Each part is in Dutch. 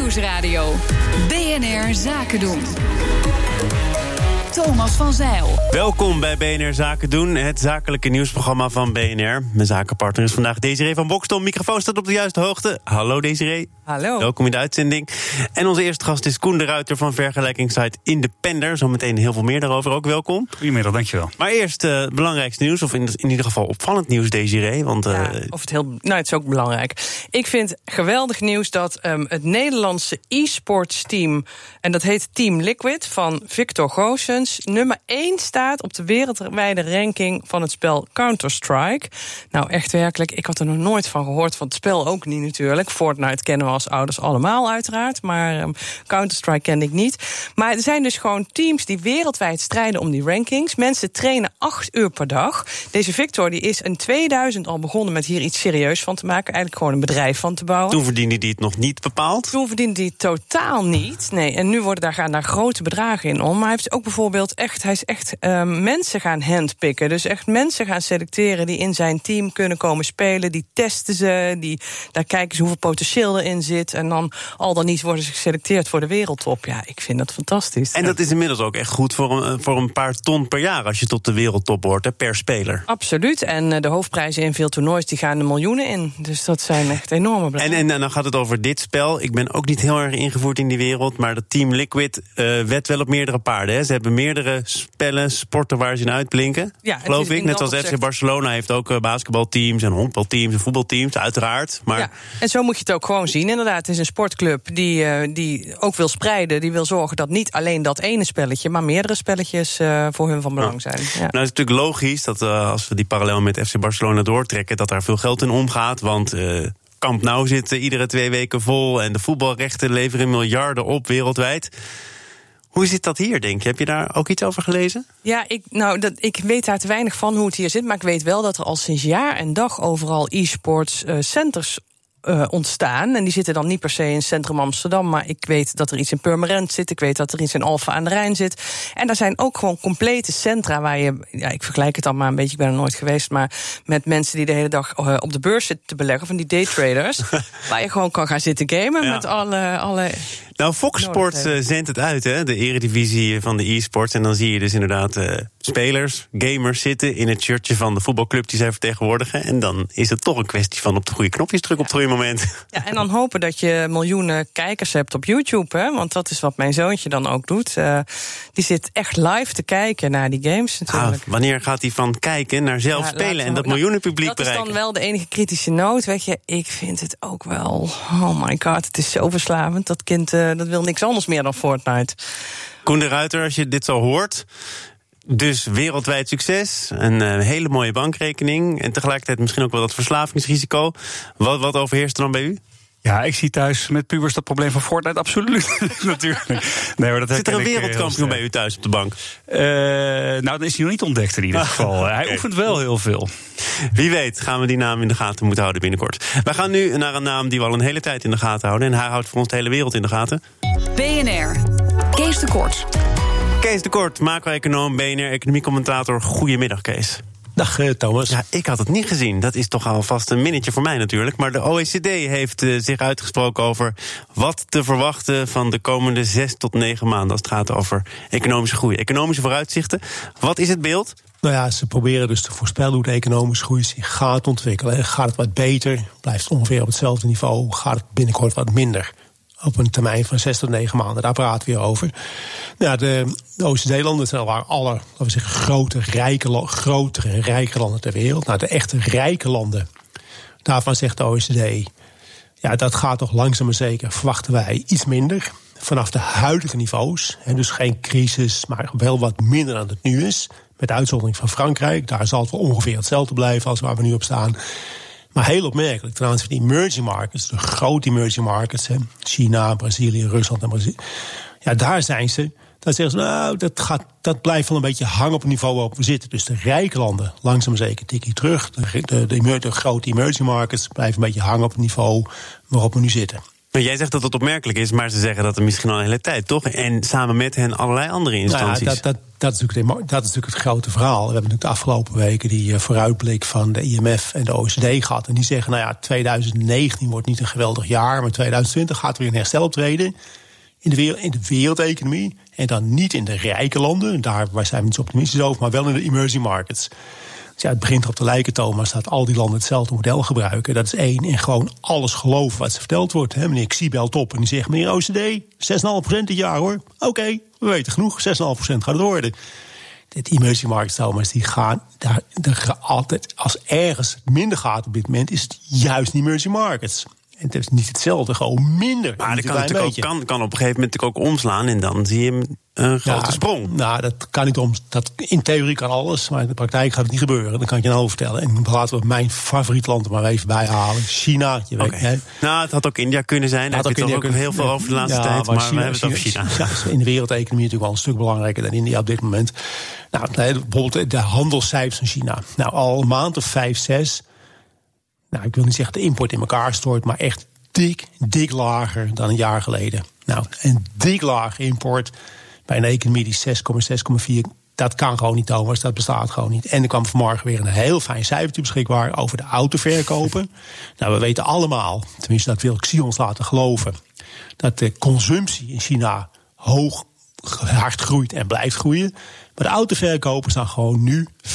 Nieuwsradio. BNR Zaken doen. Thomas van Zeil. Welkom bij BNR Zaken doen, het zakelijke nieuwsprogramma van BNR. Mijn zakenpartner is vandaag Desiree van Bokstel. Microfoon staat op de juiste hoogte. Hallo Desiree. Hallo. Welkom in de uitzending. En onze eerste gast is Koen de Ruiter van vergelijkingssite Independer. Zometeen heel veel meer daarover, ook welkom. Goedemiddag, dankjewel. Maar eerst het belangrijkste nieuws, of in ieder geval opvallend nieuws, Desiree. Want, het is ook belangrijk. Ik vind geweldig nieuws dat het Nederlandse e-sports team, en dat heet Team Liquid van Victor Goossens, nummer 1 staat op de wereldwijde ranking van het spel Counter-Strike. Nou, echt werkelijk, ik had er nog nooit van gehoord, van het spel ook niet natuurlijk. Fortnite kennen we als ouders allemaal uiteraard, maar Counter-Strike kende ik niet. Maar er zijn dus gewoon teams die wereldwijd strijden om die rankings. Mensen trainen 8 uur per dag. Deze Victor die is in 2000 al begonnen met hier iets serieus van te maken. Eigenlijk gewoon een bedrijf van te bouwen. Toen verdiende hij het nog niet bepaald? Toen verdiende hij het totaal niet. Nee, en nu gaan daar grote bedragen in om. Maar hij heeft ook bijvoorbeeld mensen gaan handpicken. Dus echt mensen gaan selecteren die in zijn team kunnen komen spelen. Die testen ze, daar kijken ze hoeveel potentieel erin zit. En dan al dan niet worden ze geselecteerd voor de wereldtop. Ja, ik vind dat fantastisch. En dat is inmiddels ook echt goed voor een paar ton per jaar als je tot de wereldtop hoort, hè, per speler. Absoluut. En de hoofdprijzen in veel toernoois die gaan de miljoenen in. Dus dat zijn echt enorme bedragen. En dan gaat het over dit spel. Ik ben ook niet heel erg ingevoerd in die wereld, maar dat Team Liquid wedt wel op meerdere paarden. Hè. Ze hebben meerdere spellen, sporten waar ze in uitblinken. Ja, geloof ik. Net als FC Barcelona heeft ook basketbalteams en honkbalteams en voetbalteams, uiteraard. Maar ja, en zo moet je het ook gewoon zien. Inderdaad, het is een sportclub die ook wil spreiden. Die wil zorgen dat niet alleen dat ene spelletje, maar meerdere spelletjes voor hun van belang zijn. Ja. Nou, het is natuurlijk logisch dat als we die parallel met FC Barcelona doortrekken, dat daar veel geld in omgaat. Want Camp Nou zit iedere 2 weken vol en de voetbalrechten leveren miljarden op wereldwijd. Hoe zit dat hier, denk je? Heb je daar ook iets over gelezen? Ja, ik weet daar te weinig van hoe het hier zit. Maar ik weet wel dat er al sinds jaar en dag overal e-sports centers ontstaan. En die zitten dan niet per se in Centrum Amsterdam, maar ik weet dat er iets in Purmerend zit. Ik weet dat er iets in Alphen aan de Rijn zit. En daar zijn ook gewoon complete centra waar je, ik vergelijk het dan maar een beetje, ik ben er nooit geweest, maar met mensen die de hele dag op de beurs zitten te beleggen, van die daytraders, waar je gewoon kan gaan zitten gamen met alle nou, Fox Sports zendt het uit, hè, de eredivisie van de e-sports. En dan zie je dus inderdaad spelers, gamers zitten in het shirtje van de voetbalclub die zij vertegenwoordigen. En dan is het toch een kwestie van op de goede knopjes drukken op het goede moment. Ja, en dan hopen dat je miljoenen kijkers hebt op YouTube, hè, want dat is wat mijn zoontje dan ook doet. Die zit echt live te kijken naar die games natuurlijk. Wanneer gaat hij van kijken naar zelf spelen en dat miljoenen publiek bereiken? Dat is dan wel de enige kritische noot, weet je. Ik vind het ook wel, oh my god, het is zo verslavend. Dat kind dat wil niks anders meer dan Fortnite. Koen de Ruiter, als je dit zo hoort, dus wereldwijd succes, een hele mooie bankrekening en tegelijkertijd misschien ook wel dat verslavingsrisico. Wat overheerst er dan bij u? Ja, ik zie thuis met pubers dat probleem van Fortnite absoluut natuurlijk. Nee, maar dat zit er een wereldkampioen bij u thuis op de bank? Nou, dan is hij nog niet ontdekt in ieder geval. Hij oefent wel heel veel. Wie weet gaan we die naam in de gaten moeten houden binnenkort. Wij gaan nu naar een naam die we al een hele tijd in de gaten houden. En hij houdt voor ons de hele wereld in de gaten. BNR. Kees de Kort. Kees de Kort, macro-econoom, BNR, economiecommentator. Goedemiddag, Kees. Dag Thomas. Ja, ik had het niet gezien. Dat is toch alvast een minnetje voor mij natuurlijk. Maar de OECD heeft zich uitgesproken over wat te verwachten van de komende 6 tot 9 maanden als het gaat over economische groei. Economische vooruitzichten. Wat is het beeld? Nou ja, ze proberen dus te voorspellen hoe de economische groei zich gaat ontwikkelen. Gaat het wat beter? Blijft het ongeveer op hetzelfde niveau? Gaat het binnenkort wat minder? Op een termijn van 6 tot 9 maanden, daar praten we weer over. Nou, de OECD-landen zijn laten we zeggen, grotere en rijke landen ter wereld. Nou, de echte rijke landen, daarvan zegt de OECD, ja, dat gaat toch langzaam maar zeker, verwachten wij, iets minder. Vanaf de huidige niveaus, en dus geen crisis, maar wel wat minder dan het nu is. Met uitzondering van Frankrijk, daar zal het wel ongeveer hetzelfde blijven als waar we nu op staan. Maar heel opmerkelijk, ten aanzien van die emerging markets, de grote emerging markets, China, Brazilië, Rusland en Brazilië. Ja, daar zijn ze. Dan zeggen ze, nou, dat blijft wel een beetje hangen op het niveau waarop we zitten. Dus de rijke landen, langzaam maar zeker, tikkie terug. De grote emerging markets blijven een beetje hangen op het niveau waarop we nu zitten. Maar jij zegt dat het opmerkelijk is, maar ze zeggen dat er misschien al een hele tijd, toch? En samen met hen allerlei andere instanties. Nou, dat is natuurlijk het grote verhaal. We hebben natuurlijk de afgelopen weken die vooruitblik van de IMF en de OECD gehad. En die zeggen, 2019 wordt niet een geweldig jaar, maar 2020 gaat er weer een herstel optreden in de wereldeconomie. En dan niet in de rijke landen, daar zijn we niet zo optimistisch over, maar wel in de emerging markets. Dus het begint erop te lijken, Thomas, dat al die landen hetzelfde model gebruiken. Dat is één, en gewoon alles geloven wat ze verteld wordt. Meneer Xi belt op en die zegt, meneer OCD, 6,5% dit jaar hoor. Oké, we weten genoeg, 6,5% gaat het worden. De emerging markets, Thomas, die gaan daar altijd, als ergens minder gaat op dit moment, is het juist de emerging markets. En het is niet hetzelfde, gewoon minder. Maar dat kan natuurlijk kan op een gegeven moment ook omslaan en dan zie je een grote sprong. Nou, dat kan niet in theorie kan alles, maar in de praktijk gaat het niet gebeuren. Dat kan ik je nou vertellen. En laten we mijn favoriet land er maar even bij halen. China. Je weet, het had ook India kunnen zijn. Daar heb je toch ook heel veel over de laatste tijd. Maar China, we hebben het over China. Ja, in de wereldeconomie natuurlijk wel een stuk belangrijker dan India op dit moment. Bijvoorbeeld de handelscijfers van China. Al een maand of 5, 6... ik wil niet zeggen de import in elkaar stort, maar echt dik lager dan een jaar geleden. Een dik laag import bij een economie die 6,4, dat kan gewoon niet, Thomas, dat bestaat gewoon niet. En er kwam vanmorgen weer een heel fijn cijfertje beschikbaar over de autoverkopen. We weten allemaal, tenminste dat wil ik Xi ons laten geloven, dat de consumptie in China hard groeit en blijft groeien. Maar de autoverkopen staan gewoon nu 15%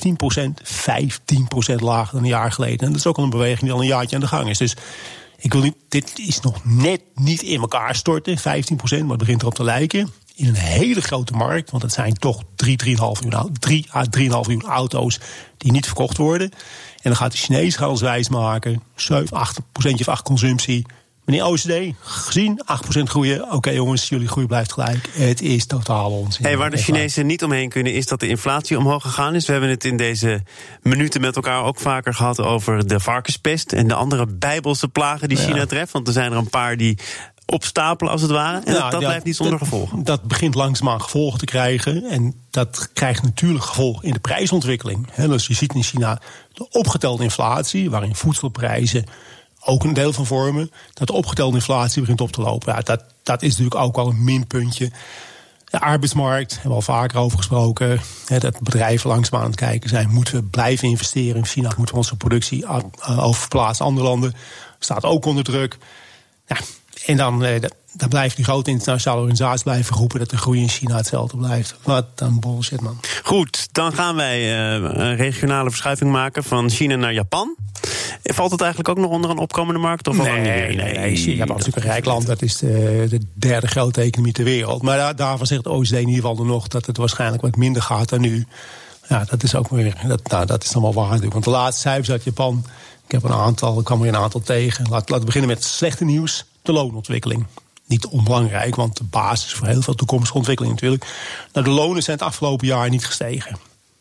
lager dan een jaar geleden. En dat is ook al een beweging die al een jaartje aan de gang is. Dus dit is nog net niet in elkaar storten, 15%, maar het begint erop te lijken. In een hele grote markt, want het zijn toch 3 à 3,5 miljoen auto's die niet verkocht worden. En dan gaat de Chinees ons wijsmaken, 7-8% of 8 consumptie. Meneer OCD, gezien 8% groeien. Oké, jongens, jullie groei blijft gelijk. Het is totaal onzin. Waar de Chinezen niet omheen kunnen, is dat de inflatie omhoog gegaan is. We hebben het in deze minuten met elkaar ook vaker gehad over de varkenspest en de andere bijbelse plagen die China treft. Want er zijn er een paar die opstapelen als het ware. En dat blijft niet zonder gevolgen. Dat begint langzaamaan gevolgen te krijgen. En dat krijgt natuurlijk gevolgen in de prijsontwikkeling. Dus je ziet in China de opgetelde inflatie, waarin voedselprijzen ook een deel van vormen, dat de opgetelde inflatie begint op te lopen. Dat is natuurlijk ook wel een minpuntje. De arbeidsmarkt, hebben we al vaker over gesproken. Dat bedrijven langzaam aan het kijken zijn. Moeten we blijven investeren in China? Moeten we onze productie oververplaatsen naar andere landen? Staat ook onder druk. En dan blijven die grote internationale organisaties blijven roepen dat de groei in China hetzelfde blijft. Wat een bullshit, man. Goed, dan gaan wij een regionale verschuiving maken van China naar Japan. Valt het eigenlijk ook nog onder een opkomende markt? Of nee. Japan is natuurlijk een rijk land. Dat is de derde grote economie ter wereld. Maar daarvan zegt de OECD in ieder geval nog dat het waarschijnlijk wat minder gaat dan nu. Ja, dat is ook weer. Dat is dan wel waar natuurlijk. Want de laatste cijfers uit Japan, ik kwam weer een aantal tegen. Laten we beginnen met het slechte nieuws. De loonontwikkeling. Niet onbelangrijk, want de basis voor heel veel toekomstige ontwikkeling natuurlijk. De lonen zijn het afgelopen jaar niet gestegen.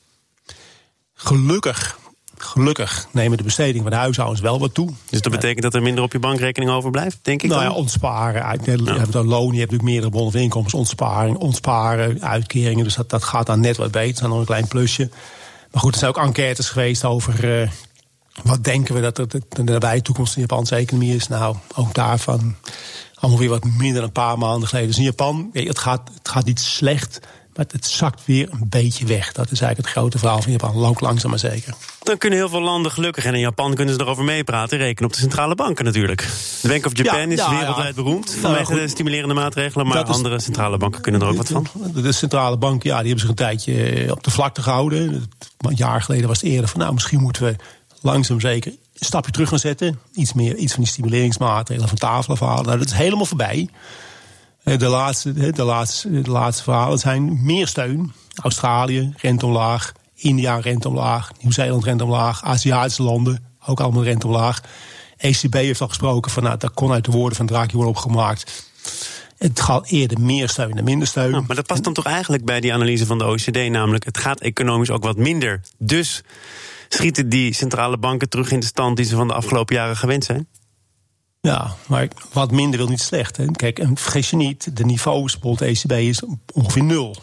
Gelukkig nemen de bestedingen van de huishoudens wel wat toe. Dus dat betekent dat er minder op je bankrekening overblijft, denk ik? Ontsparen. Je hebt een loon, je hebt natuurlijk meerdere bronnen van inkomsten. Ontsparen, uitkeringen. Dus dat gaat dan net wat beter. Dat is dan nog een klein plusje. Maar goed, er zijn ook enquêtes geweest over wat denken we dat de nabije toekomst in de Japanse economie is. Ook daarvan allemaal weer wat minder dan een paar maanden geleden. Dus in Japan, het gaat niet slecht, maar het zakt weer een beetje weg. Dat is eigenlijk het grote verhaal van Japan. Loopt langzaam maar zeker. Dan kunnen heel veel landen gelukkig, en in Japan kunnen ze erover meepraten, rekenen op de centrale banken natuurlijk. De Bank of Japan is wereldwijd beroend vanwege de stimulerende maatregelen, maar andere centrale banken kunnen er ook wat van. De centrale banken, die hebben zich een tijdje op de vlakte gehouden. Een jaar geleden was het eerder van, misschien moeten we langzaam zeker een stapje terug gaan zetten. Iets van die stimuleringsmaatregelen van tafel afhalen. Dat is helemaal voorbij. De laatste verhalen zijn meer steun. Australië, rente omlaag. India, rente omlaag. Nieuw-Zeeland, rente omlaag. Aziatische landen, ook allemaal rente omlaag. ECB heeft al gesproken van, dat kon uit de woorden van Draghi worden opgemaakt. Het gaat eerder meer steun dan minder steun. Maar dat past dan toch eigenlijk bij die analyse van de OECD, namelijk het gaat economisch ook wat minder. Dus schieten die centrale banken terug in de stand die ze van de afgelopen jaren gewend zijn? Ja, maar wat minder wil niet slecht. Hè. Kijk, vergis je niet, de niveaus, bijvoorbeeld de ECB, is ongeveer 0.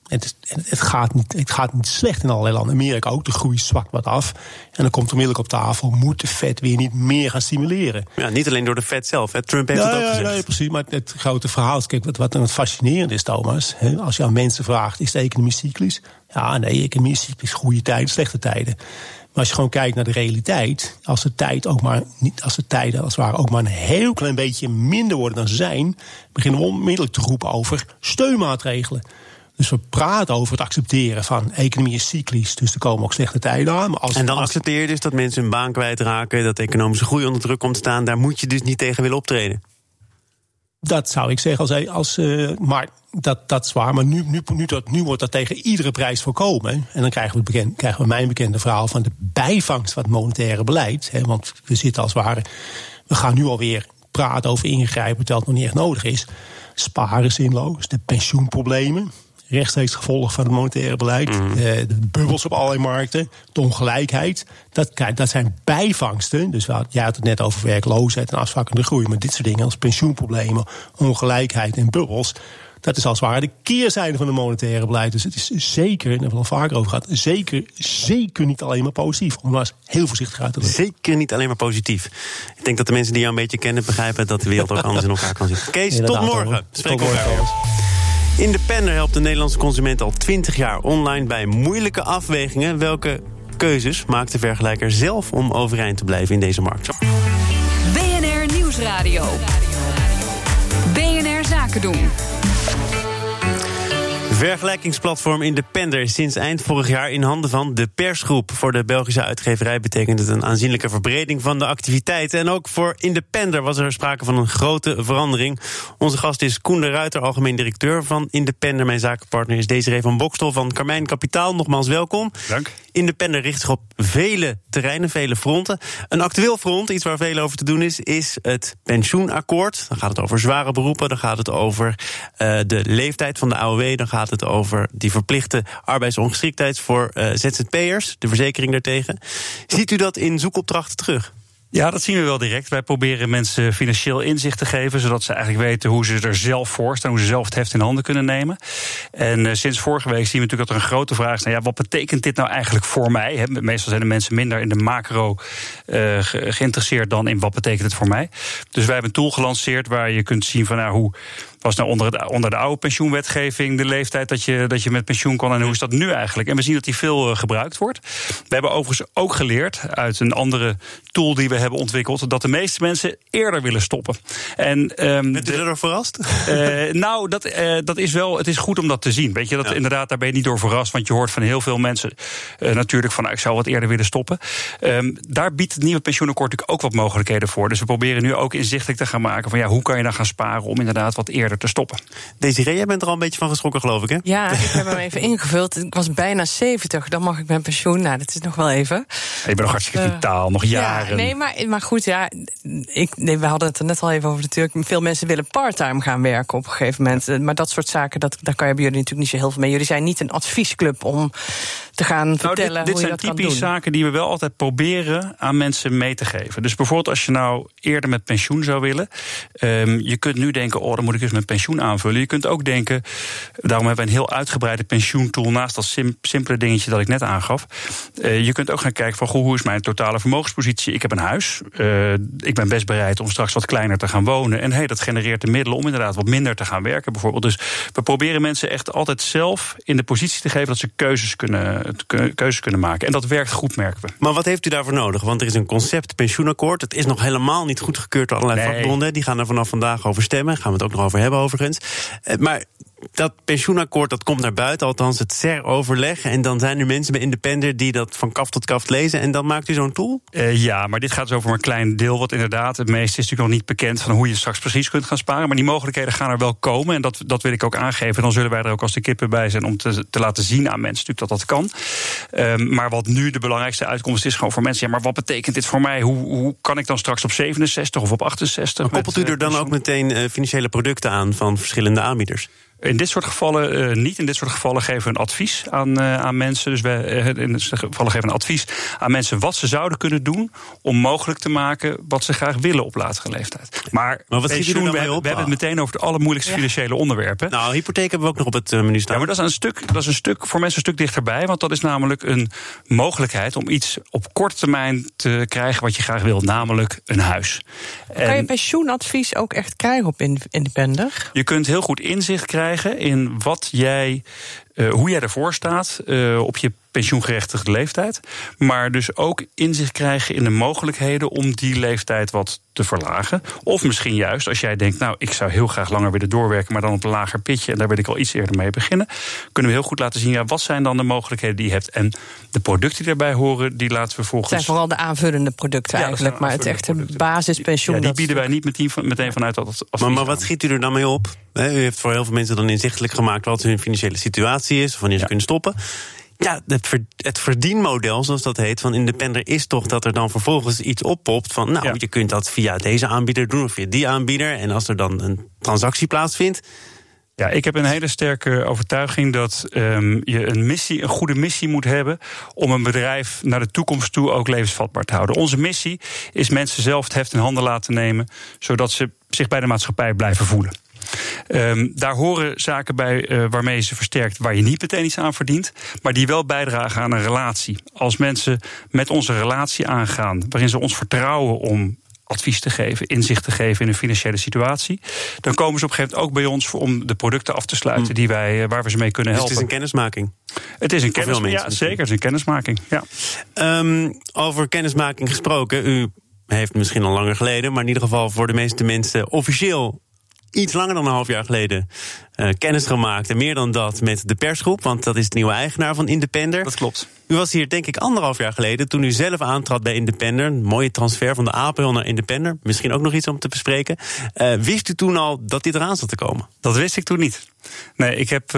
Het gaat niet slecht in allerlei landen. Amerika ook, de groei zwakt wat af. En dan komt onmiddellijk op tafel, moet de Fed weer niet meer gaan stimuleren. Ja, niet alleen door de Fed zelf. Hè. Trump heeft het ook gezegd. Nee, precies. Maar het grote verhaal, kijk, wat dan het fascinerend is, Thomas. Als je aan mensen vraagt, is de economie cyclisch? Ja, nee, economie is cyclisch. Goede tijden, slechte tijden. Maar als je gewoon kijkt naar de realiteit, als de tijden als het ware ook maar een heel klein beetje minder worden dan ze zijn, beginnen we onmiddellijk te roepen over steunmaatregelen. Dus we praten over het accepteren van economie is cyclisch, dus er komen ook slechte tijden aan. Maar en dan accepteer je dus dat mensen hun baan kwijtraken, dat de economische groei onder druk komt te staan. Daar moet je dus niet tegen willen optreden. Dat zou ik zeggen, maar dat is waar. Maar nu wordt dat tegen iedere prijs voorkomen. En dan krijgen we mijn bekende verhaal van de bijvangst van het monetaire beleid. Want we zitten als het ware, we gaan nu alweer praten over ingrijpen terwijl het nog niet echt nodig is. Sparen zinloos, de pensioenproblemen, rechtstreeks gevolg van het monetaire beleid, de bubbels op allerlei markten, de ongelijkheid. Dat zijn bijvangsten. Dus jij had het net over werkloosheid en afzwakkende groei. Maar dit soort dingen als pensioenproblemen, ongelijkheid en bubbels, dat is als het ware de keerzijde van het monetaire beleid. Dus het is zeker, en daar hebben we al vaker over gehad, zeker niet alleen maar positief. Om daar eens heel voorzichtig uit te drukken. Zeker niet alleen maar positief. Ik denk dat de mensen die jou een beetje kennen begrijpen dat de wereld ook anders in elkaar kan zitten. Kees, tot morgen. Spreek op. Independer helpt de Nederlandse consument al 20 jaar online bij moeilijke afwegingen. Welke keuzes maakt de vergelijker zelf om overeind te blijven in deze markt? BNR Nieuwsradio. BNR Zaken doen. Vergelijkingsplatform Independer is sinds eind vorig jaar in handen van de Persgroep. Voor de Belgische uitgeverij betekent het een aanzienlijke verbreding van de activiteiten. En ook voor Independer was er sprake van een grote verandering. Onze gast is Koen de Ruiter, algemeen directeur van Independer. Mijn zakenpartner is Desiree van Bokstel van Carmijn Kapitaal. Nogmaals welkom. Dank. Independer richt zich op vele terreinen, vele fronten. Een actueel front, iets waar veel over te doen is het pensioenakkoord. Dan gaat het over zware beroepen, dan gaat het over de leeftijd van de AOW, dan gaat het over die verplichte arbeidsongeschiktheid voor ZZP'ers, de verzekering daartegen. Ziet u dat in zoekopdrachten terug? Ja, dat zien we wel direct. Wij proberen mensen financieel inzicht te geven, zodat ze eigenlijk weten hoe ze er zelf voor staan, hoe ze zelf het heft in handen kunnen nemen. En sinds vorige week zien we natuurlijk dat er een grote vraag is, wat betekent dit nou eigenlijk voor mij? Meestal zijn de mensen minder in de macro geïnteresseerd dan in wat betekent het voor mij. Dus wij hebben een tool gelanceerd waar je kunt zien van hoe was nou onder de oude pensioenwetgeving de leeftijd dat je met pensioen kon en hoe is dat nu eigenlijk? En we zien dat die veel gebruikt wordt. We hebben overigens ook geleerd uit een andere tool die we hebben ontwikkeld dat de meeste mensen eerder willen stoppen. Bent u er verrast? Dat is wel, het is goed om dat te zien. Weet je, dat inderdaad, daar ben je niet door verrast, want je hoort van heel veel mensen natuurlijk van ik zou wat eerder willen stoppen. Daar biedt het nieuwe pensioenakkoord natuurlijk ook wat mogelijkheden voor. Dus we proberen nu ook inzichtelijk te gaan maken van hoe kan je dan gaan sparen om inderdaad wat eerder te stoppen. Desiree, jij bent er al een beetje van geschrokken, geloof ik, hè? Ja, ik heb hem even ingevuld. Ik was bijna 70, dan mag ik mijn pensioen. Nou, dat is nog wel even. Je bent nog hartstikke vitaal, nog jaren. Nee, maar goed, we hadden het er net al even over natuurlijk. Veel mensen willen parttime gaan werken op een gegeven moment. Maar dat soort zaken, daar kan je bij jullie natuurlijk niet zo heel veel mee. Jullie zijn niet een adviesclub om te gaan vertellen dit hoe je dat kan doen. Dit zijn typisch zaken die we wel altijd proberen aan mensen mee te geven. Dus bijvoorbeeld als je nou eerder met pensioen zou willen. Je kunt nu denken, dan moet ik dus mijn pensioen aanvullen. Je kunt ook denken, daarom hebben we een heel uitgebreide pensioentool naast dat simpele dingetje dat ik net aangaf. Je kunt ook gaan kijken van hoe is mijn totale vermogenspositie. Ik heb een huis. Ik ben best bereid om straks wat kleiner te gaan wonen. En dat genereert de middelen om inderdaad wat minder te gaan werken bijvoorbeeld. Dus we proberen mensen echt altijd zelf in de positie te geven dat ze keuzes kunnen maken. En dat werkt goed, merken we. Maar wat heeft u daarvoor nodig? Want er is een concept pensioenakkoord. Het is nog helemaal niet goedgekeurd door allerlei vakbonden. Die gaan er vanaf vandaag over stemmen. Gaan we het ook nog over hebben overigens. Maar dat pensioenakkoord, dat komt naar buiten, althans het CER-overleg. En dan zijn er mensen bij Independer die dat van kaft tot kaft lezen. En dan maakt u zo'n tool? Ja, maar dit gaat dus over maar een klein deel. Wat inderdaad, het meeste is natuurlijk nog niet bekend van hoe je straks precies kunt gaan sparen. Maar die mogelijkheden gaan er wel komen. En dat wil ik ook aangeven. En dan zullen wij er ook als de kippen bij zijn om te laten zien aan mensen natuurlijk dat kan. Maar wat nu de belangrijkste uitkomst is gewoon voor mensen. Maar wat betekent dit voor mij? Hoe kan ik dan straks op 67 of op 68? Maar koppelt u er dan ook meteen financiële producten aan van verschillende aanbieders? In dit soort gevallen niet. In dit soort gevallen geven we een advies aan mensen. Dus in dit soort gevallen geven we een advies aan mensen wat ze zouden kunnen doen om mogelijk te maken wat ze graag willen op latere leeftijd. Maar wat pensioen, we hebben het meteen over de allermoeilijkste financiële onderwerpen. Nou, hypotheek hebben we ook nog op het menu staan. Ja, maar dat is een stuk voor mensen een stuk dichterbij. Want dat is namelijk een mogelijkheid om iets op korte termijn te krijgen wat je graag wil. Namelijk een huis. Kan je pensioenadvies ook echt krijgen op Independer? Je kunt heel goed inzicht krijgen in hoe jij ervoor staat op je pensioengerechtigde leeftijd. Maar dus ook inzicht krijgen in de mogelijkheden om die leeftijd wat te verlagen. Of misschien juist als jij denkt, nou, ik zou heel graag langer willen doorwerken, maar dan op een lager pitje, en daar wil ik al iets eerder mee beginnen. Kunnen we heel goed laten zien, ja, wat zijn dan de mogelijkheden die je hebt. En de producten die daarbij horen, die laten we volgens... Het zijn vooral de aanvullende producten eigenlijk, maar het echte basispensioen... Ja, die bieden wij niet meteen vanuit dat advies. Maar wat schiet u er dan mee op? U heeft voor heel veel mensen dan inzichtelijk gemaakt wat hun financiële situatie is, of wanneer ze kunnen stoppen. Ja, het verdienmodel, zoals dat heet, van Independer is toch dat er dan vervolgens iets oppopt van, je kunt dat via deze aanbieder doen of via die aanbieder. En als er dan een transactie plaatsvindt. Ja, ik heb een hele sterke overtuiging dat je een goede missie moet hebben om een bedrijf naar de toekomst toe ook levensvatbaar te houden. Onze missie is mensen zelf het heft in handen laten nemen, zodat ze zich bij de maatschappij blijven voelen. Daar horen zaken bij waarmee je ze versterkt, waar je niet meteen iets aan verdient, maar die wel bijdragen aan een relatie. Als mensen met onze relatie aangaan, waarin ze ons vertrouwen om advies te geven, inzicht te geven in hun financiële situatie, dan komen ze op een gegeven moment ook bij ons om de producten af te sluiten waar we ze mee kunnen helpen. Dus het is een kennismaking? Het is een kennismaking, ja, zeker. Het is een kennismaking, ja. Over kennismaking gesproken, u heeft misschien al langer geleden, maar in ieder geval voor de meeste mensen officieel iets langer dan een half jaar geleden kennis gemaakt. En meer dan dat met de persgroep, want dat is de nieuwe eigenaar van Independer. Dat klopt. U was hier denk ik 1,5 jaar geleden toen u zelf aantrad bij Independer. Een mooie transfer van de APL naar Independer. Misschien ook nog iets om te bespreken. Wist u toen al dat dit eraan zat te komen? Dat wist ik toen niet. Nee, ik heb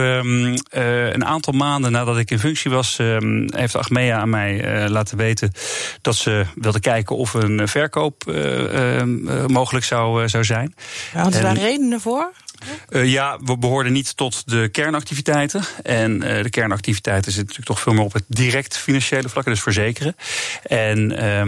een aantal maanden nadat ik in functie was, heeft Achmea aan mij laten weten dat ze wilde kijken of een verkoop mogelijk zou zijn. Hadden ze daar redenen voor? We behoorden niet tot de kernactiviteiten. En de kernactiviteiten zitten natuurlijk toch veel meer op het direct financiële vlak, dus verzekeren. En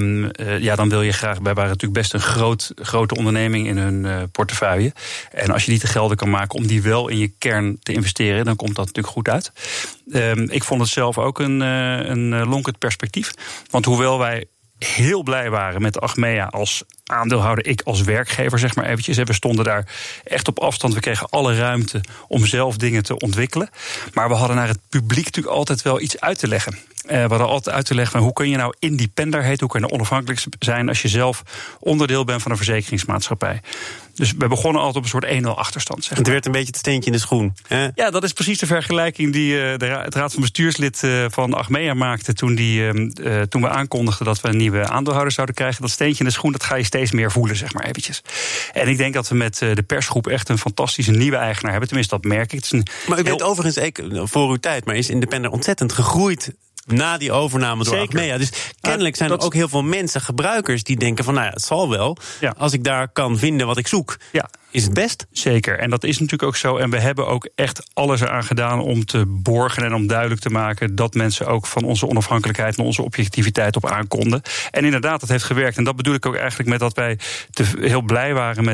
dan wil je graag, wij waren natuurlijk best een grote onderneming in hun portefeuille. En als je die te gelden kan maken om die wel in je kern te investeren, dan komt dat natuurlijk goed uit. Ik vond het zelf ook een lonkend perspectief. Want hoewel wij heel blij waren met Achmea als aandeelhouder, ik als werkgever, zeg maar eventjes. We stonden daar echt op afstand. We kregen alle ruimte om zelf dingen te ontwikkelen. Maar we hadden naar het publiek natuurlijk altijd wel iets uit te leggen. We hadden altijd uit te leggen, hoe kun je nou independer heten, hoe kun je nou onafhankelijk zijn als je zelf onderdeel bent van een verzekeringsmaatschappij. Dus we begonnen altijd op een soort 1-0 achterstand. Zeg maar. Het werd een beetje het steentje in de schoen. Hè? Ja, dat is precies de vergelijking die het raad van bestuurslid van Achmea maakte toen we aankondigden dat we een nieuwe aandeelhouder zouden krijgen. Dat steentje in de schoen, dat ga je steeds meer voelen, zeg maar eventjes. En ik denk dat we met de persgroep echt een fantastische nieuwe eigenaar hebben. Tenminste, dat merk ik. Maar u bent overigens, voor uw tijd, maar is Independer ontzettend gegroeid na die overname door Achmea. Dus kennelijk zijn er ook heel veel mensen, gebruikers, die denken van, het zal wel. Ja. Als ik daar kan vinden wat ik zoek, is het best. Zeker, en dat is natuurlijk ook zo. En we hebben ook echt alles eraan gedaan om te borgen en om duidelijk te maken dat mensen ook van onze onafhankelijkheid en onze objectiviteit op aankonden. En inderdaad, dat heeft gewerkt. En dat bedoel ik ook eigenlijk met dat wij heel blij waren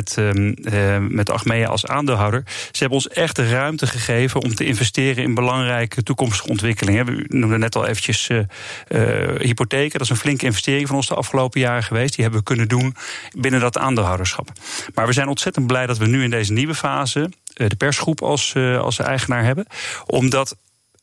met Achmea als aandeelhouder. Ze hebben ons echt de ruimte gegeven om te investeren in belangrijke toekomstige ontwikkelingen. We noemden net al eventjes hypotheken. Dat is een flinke investering van ons de afgelopen jaren geweest. Die hebben we kunnen doen binnen dat aandeelhouderschap. Maar we zijn ontzettend blij dat we nu in deze nieuwe fase de persgroep als eigenaar hebben. Omdat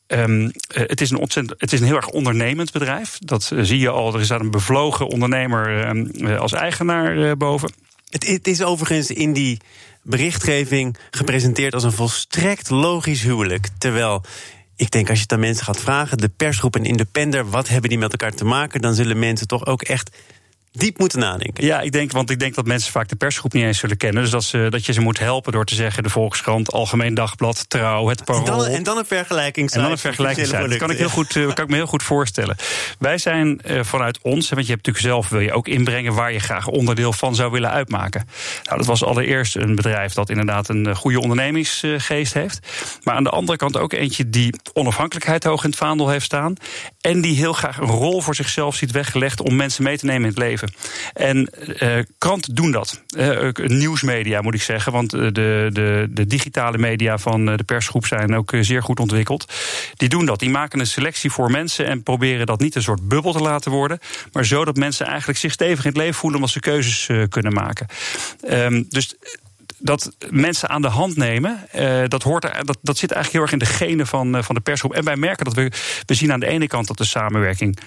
het is een heel erg ondernemend bedrijf. Dat zie je al. Er is daar een bevlogen ondernemer als eigenaar boven. Het is overigens in die berichtgeving gepresenteerd als een volstrekt logisch huwelijk. Terwijl, ik denk als je het aan mensen gaat vragen, de persgroep en Independer, wat hebben die met elkaar te maken? Dan zullen mensen toch ook echt diep moeten nadenken. Ja, ik denk dat mensen vaak de persgroep niet eens zullen kennen. Dus dat je ze moet helpen door te zeggen... de Volkskrant, Algemeen Dagblad, Trouw, Het Parool. En dan een vergelijking. Dat kan ik me heel goed voorstellen. Wij zijn vanuit ons, want je hebt natuurlijk zelf... wil je ook inbrengen waar je graag onderdeel van zou willen uitmaken. Nou, dat was allereerst een bedrijf dat inderdaad een goede ondernemingsgeest heeft. Maar aan de andere kant ook eentje die onafhankelijkheid hoog in het vaandel heeft staan... en die heel graag een rol voor zichzelf ziet weggelegd... om mensen mee te nemen in het leven. En kranten doen dat. Nieuwsmedia moet ik zeggen, want de digitale media van de persgroep zijn ook zeer goed ontwikkeld. Die doen dat. Die maken een selectie voor mensen en proberen dat niet een soort bubbel te laten worden, maar zo dat mensen eigenlijk zich stevig in het leven voelen omdat ze keuzes kunnen maken. Dus dat mensen aan de hand nemen, dat zit eigenlijk heel erg in de genen van de persgroep. En wij merken dat we zien aan de ene kant dat de samenwerking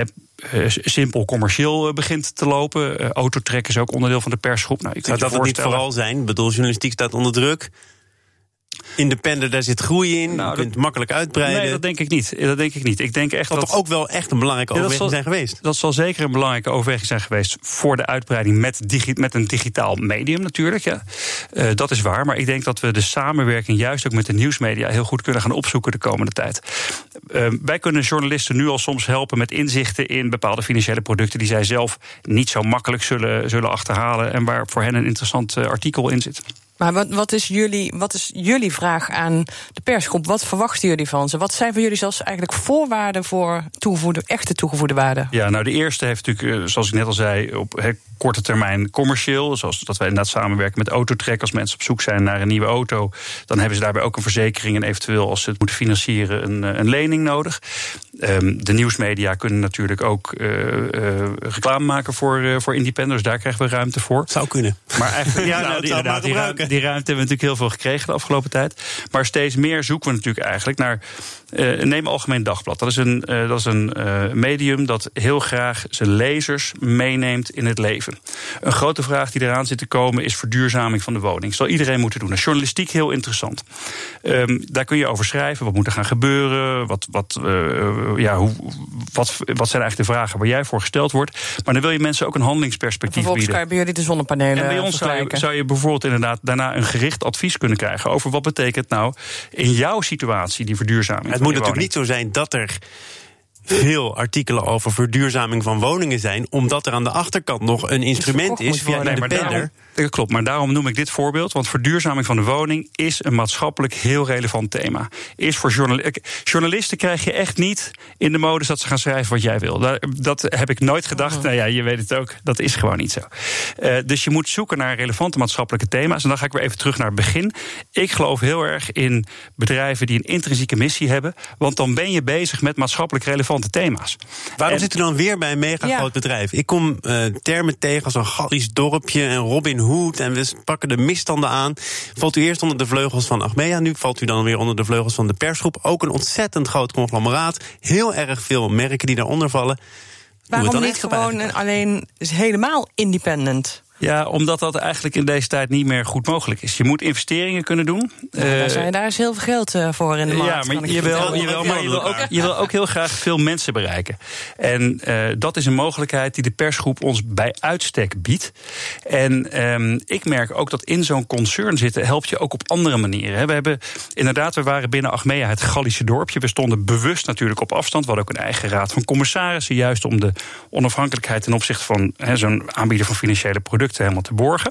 simpel commercieel begint te lopen. Autotrek is ook onderdeel van de persgroep. Nou, zou dat het niet vooral zijn? Ik bedoel, journalistiek staat onder druk. Independent, daar zit groei in. Je kunt makkelijk uitbreiden. Nee, dat denk ik niet. Ik denk echt dat toch ook wel echt een belangrijke overweging zijn geweest. Dat zal zeker een belangrijke overweging zijn geweest voor de uitbreiding met een digitaal medium natuurlijk. Ja. Dat is waar, maar ik denk dat we de samenwerking juist ook met de nieuwsmedia heel goed kunnen gaan opzoeken de komende tijd. Wij kunnen journalisten nu al soms helpen met inzichten in bepaalde financiële producten die zij zelf niet zo makkelijk zullen achterhalen en waar voor hen een interessant artikel in zit. Maar wat is jullie vraag aan de persgroep? Wat verwachten jullie van ze? Wat zijn voor jullie zelfs eigenlijk voorwaarden voor echte toegevoegde waarde? Ja, nou de eerste heeft natuurlijk, zoals ik net al zei, op korte termijn commercieel. Zoals dat wij inderdaad samenwerken met Autotrek. Als mensen op zoek zijn naar een nieuwe auto, dan hebben ze daarbij ook een verzekering en eventueel als ze het moeten financieren een lening nodig. De nieuwsmedia kunnen natuurlijk ook reclame maken voor independents. Daar krijgen we ruimte voor. Zou kunnen. Maar eigenlijk, die ruimte hebben we natuurlijk heel veel gekregen de afgelopen tijd. Maar steeds meer zoeken we natuurlijk eigenlijk naar... neem Algemeen Dagblad. Dat is een medium dat heel graag zijn lezers meeneemt in het leven. Een grote vraag die eraan zit te komen is verduurzaming van de woning. Dat zal iedereen moeten doen. Dat is journalistiek heel interessant. Daar kun je over schrijven. Wat moet er gaan gebeuren? Wat zijn eigenlijk de vragen waar jij voor gesteld wordt? Maar dan wil je mensen ook een handelingsperspectief bieden. Vervolgens kan je bij jullie de zonnepanelen en bij ons zou je bijvoorbeeld inderdaad daarna een gericht advies kunnen krijgen over wat betekent nou in jouw situatie die verduurzaming. Het moet natuurlijk niet zo zijn dat er veel artikelen over verduurzaming van woningen zijn, omdat er aan de achterkant nog een instrument is via Independer. Klopt, maar daarom noem ik dit voorbeeld. Want verduurzaming van de woning is een maatschappelijk heel relevant thema. Is voor journalisten krijg je echt niet in de modus dat ze gaan schrijven wat jij wil. Dat heb ik nooit gedacht. Nou ja, je weet het ook. Dat is gewoon niet zo. Dus je moet zoeken naar relevante maatschappelijke thema's. En dan ga ik weer even terug naar het begin. Ik geloof heel erg in bedrijven die een intrinsieke missie hebben. Want dan ben je bezig met maatschappelijk relevante thema's. Waarom zit u dan weer bij een mega groot bedrijf? Ik kom termen tegen als een Gallisch dorpje en Robin Hood en we pakken de misstanden aan. Valt u eerst onder de vleugels van Achmea, nu valt u dan weer onder de vleugels van de persgroep. Ook een ontzettend groot conglomeraat. Heel erg veel merken die daaronder vallen. Waarom niet gewoon alleen helemaal independent? Ja, omdat dat eigenlijk in deze tijd niet meer goed mogelijk is. Je moet investeringen kunnen doen. Daar is heel veel geld voor in de markt. Ja, maar je wil ook heel graag veel mensen bereiken. En dat is een mogelijkheid die de persgroep ons bij uitstek biedt. En ik merk ook dat in zo'n concern zitten helpt je ook op andere manieren. We waren binnen Achmea het Gallische dorpje. We stonden bewust natuurlijk op afstand. We hadden ook een eigen raad van commissarissen, juist om de onafhankelijkheid ten opzichte van zo'n aanbieder van financiële producten helemaal te borgen.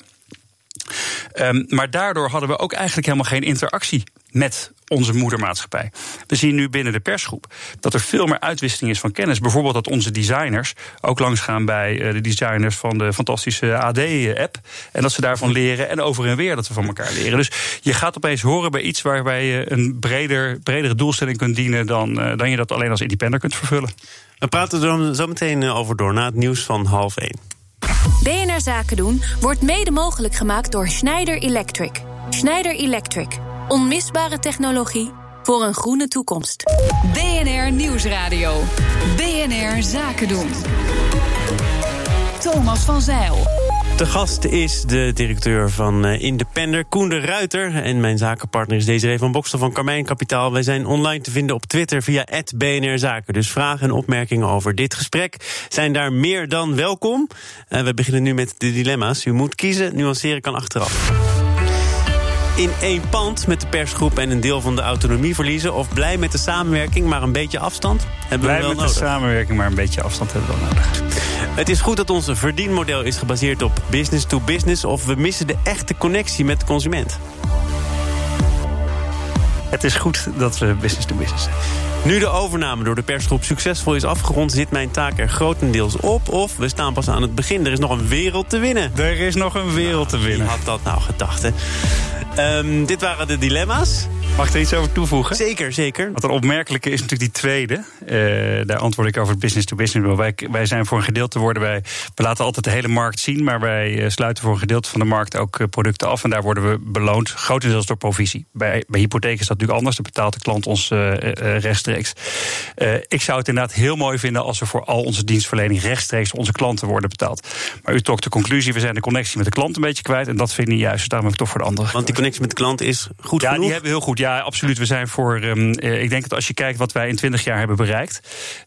Maar daardoor hadden we ook eigenlijk helemaal geen interactie met onze moedermaatschappij. We zien nu binnen de persgroep dat er veel meer uitwisseling is van kennis. Bijvoorbeeld dat onze designers ook langsgaan bij de designers van de fantastische AD-app. En dat ze daarvan leren en over en weer dat we van elkaar leren. Dus je gaat opeens horen bij iets waarbij je een bredere doelstelling kunt dienen dan je dat alleen als independent kunt vervullen. We praten er zo meteen over door na het nieuws van 12:30. BNR Zaken doen wordt mede mogelijk gemaakt door Schneider Electric. Schneider Electric. Onmisbare technologie voor een groene toekomst. BNR Nieuwsradio. BNR Zaken doen. Thomas van Zeil. De gast is de directeur van Independer, Koen de Ruiter. En mijn zakenpartner is Desiree van Bokstel van Carmijn Kapitaal. Wij zijn online te vinden op Twitter via @BNR Zaken. Dus vragen en opmerkingen over dit gesprek zijn daar meer dan welkom. We beginnen nu met de dilemma's. U moet kiezen, nuanceren kan achteraf. In één pand met de persgroep en een deel van de autonomie verliezen, of blij met de samenwerking, maar een beetje afstand? Blij met de samenwerking, maar een beetje afstand hebben we wel nodig. Het is goed dat ons verdienmodel is gebaseerd op business to business, of we missen de echte connectie met de consument? Het is goed dat we business to business zijn. Nu de overname door de persgroep succesvol is afgerond, zit mijn taak er grotendeels op, of we staan pas aan het begin. Er is nog een wereld te winnen. Er is nog een wereld te winnen. Wie had dat nou gedacht, hè? Dit waren de dilemma's. Mag ik er iets over toevoegen? Zeker. Wat er opmerkelijke is natuurlijk die tweede. Daar antwoord ik over het business-to-business. Wij zijn voor een gedeelte we laten altijd de hele markt zien, maar wij sluiten voor een gedeelte van de markt ook producten af. En daar worden we beloond, grotendeels door provisie. Bij hypotheek is dat natuurlijk anders. Dan betaalt de klant ons rechtstreeks. Ik zou het inderdaad heel mooi vinden als we voor al onze dienstverlening rechtstreeks onze klanten worden betaald. Maar u trok de conclusie, we zijn de connectie met de klant een beetje kwijt. En dat vind ik niet juist. Dus daarom heb ik toch voor de andere. Want die connectie met de klant is goed genoeg? Ja, die hebben we heel goed. Ja, absoluut. We zijn voor. Ik denk dat als je kijkt wat wij in 20 jaar hebben bereikt,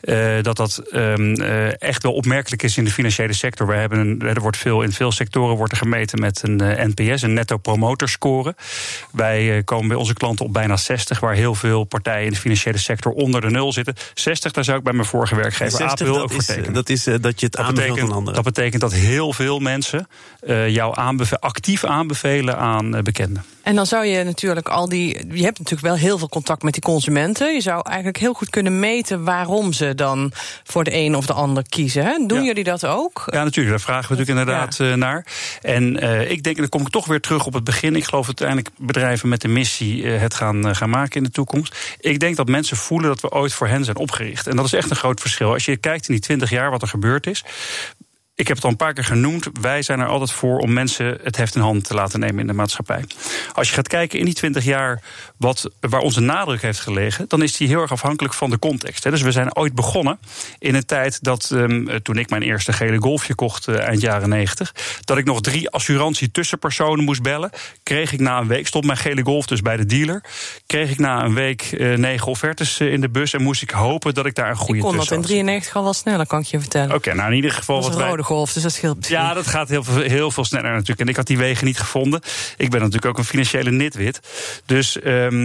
dat echt wel opmerkelijk is in de financiële sector. Er wordt in veel sectoren wordt er gemeten met een NPS, een netto promoter score. Wij komen bij onze klanten op bijna 60, waar heel veel partijen in de financiële sector onder de 0 zitten. 60, daar zou ik bij mijn vorige werkgever Apel ook voor tekenen. Dat is dat je het aanbeveelt aan anderen. Dat betekent dat heel veel mensen jou actief aanbevelen aan bekenden. En dan zou je natuurlijk je hebt natuurlijk wel heel veel contact met die consumenten. Je zou eigenlijk heel goed kunnen meten waarom ze dan voor de een of de ander kiezen. Hè? Doen jullie dat ook? Ja, natuurlijk. Daar vragen we natuurlijk inderdaad naar. En ik denk, en dan kom ik toch weer terug op het begin. Ik geloof dat uiteindelijk bedrijven met de missie het gaan maken in de toekomst. Ik denk dat mensen voelen dat we ooit voor hen zijn opgericht. En dat is echt een groot verschil. Als je kijkt in die 20 jaar wat er gebeurd is. Ik heb het al een paar keer genoemd. Wij zijn er altijd voor om mensen het heft in handen te laten nemen in de maatschappij. Als je gaat kijken in die 20 jaar waar onze nadruk heeft gelegen, dan is die heel erg afhankelijk van de context. Dus we zijn ooit begonnen in een tijd dat, toen ik mijn eerste gele Golfje kocht eind jaren 90, dat ik nog 3 assurantie-tussenpersonen moest bellen. Kreeg ik na een week, stond mijn gele Golf dus bij de dealer, kreeg ik na een week 9 offertes in de bus en moest ik hopen dat ik daar een goede tussen had. Ik kon dat in 93 al wel sneller, kan ik je vertellen. Oké, nou in ieder geval wat wij... Golf, dus dat scheelt misschien. Ja, dat gaat heel veel sneller natuurlijk. En ik had die wegen niet gevonden. Ik ben natuurlijk ook een financiële nitwit. Dus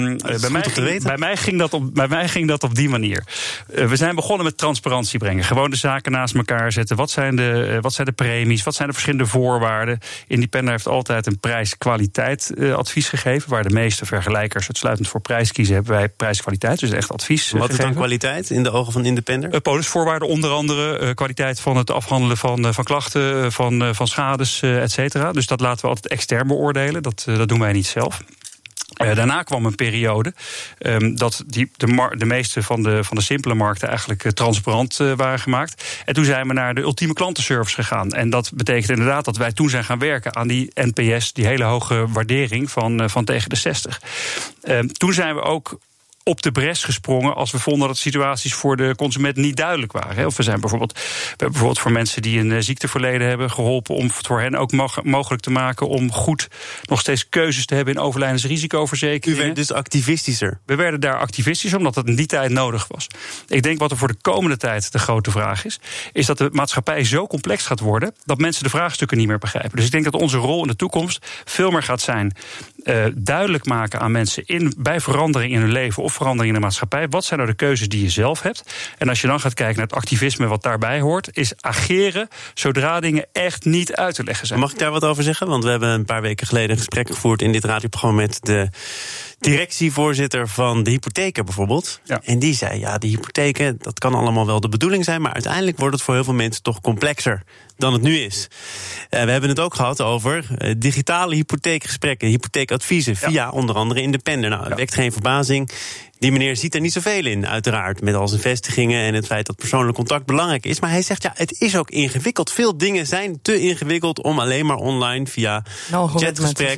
bij mij ging dat op die manier. We zijn begonnen met transparantie brengen. Gewoon de zaken naast elkaar zetten. Wat zijn de premies? Wat zijn de verschillende voorwaarden? Independer heeft altijd een prijs-kwaliteit advies gegeven. Waar de meeste vergelijkers uitsluitend voor prijs kiezen, hebben wij prijs-kwaliteit. Dus echt advies. Wat is dan kwaliteit in de ogen van Independer? Polisvoorwaarden onder andere. Kwaliteit van het afhandelen van klachten, van schades, et cetera. Dus dat laten we altijd extern beoordelen. Dat doen wij niet zelf. Daarna kwam een periode dat de meeste van de simpele markten eigenlijk transparant waren gemaakt. En toen zijn we naar de ultieme klantenservice gegaan. En dat betekent inderdaad dat wij toen zijn gaan werken aan die NPS, die hele hoge waardering van tegen de 60. Toen zijn we ook op de bres gesprongen als we vonden dat situaties voor de consument niet duidelijk waren. Of we hebben bijvoorbeeld voor mensen die een ziekteverleden hebben geholpen om het voor hen ook mogelijk te maken om goed nog steeds keuzes te hebben in overlijdensrisicoverzekeringen. U werd dus activistischer? We werden daar activistischer omdat het in die tijd nodig was. Ik denk wat er voor de komende tijd de grote vraag is dat de maatschappij zo complex gaat worden dat mensen de vraagstukken niet meer begrijpen. Dus ik denk dat onze rol in de toekomst veel meer gaat zijn duidelijk maken aan mensen bij verandering in hun leven of verandering in de maatschappij. Wat zijn nou de keuzes die je zelf hebt? En als je dan gaat kijken naar het activisme wat daarbij hoort, is ageren zodra dingen echt niet uit te leggen zijn. Mag ik daar wat over zeggen? Want we hebben een paar weken geleden een gesprek gevoerd in dit radioprogramma met de directievoorzitter van de hypotheken bijvoorbeeld. Ja. En die zei, ja, de hypotheken, dat kan allemaal wel de bedoeling zijn, maar uiteindelijk wordt het voor heel veel mensen toch complexer dan het nu is. We hebben het ook gehad over digitale hypotheekgesprekken, hypotheekadviezen via onder andere Independer. Nou, het wekt geen verbazing. Die meneer ziet er niet zoveel in, uiteraard, met al zijn vestigingen en het feit dat persoonlijk contact belangrijk is. Maar hij zegt, ja, het is ook ingewikkeld. Veel dingen zijn te ingewikkeld om alleen maar online via chatgesprek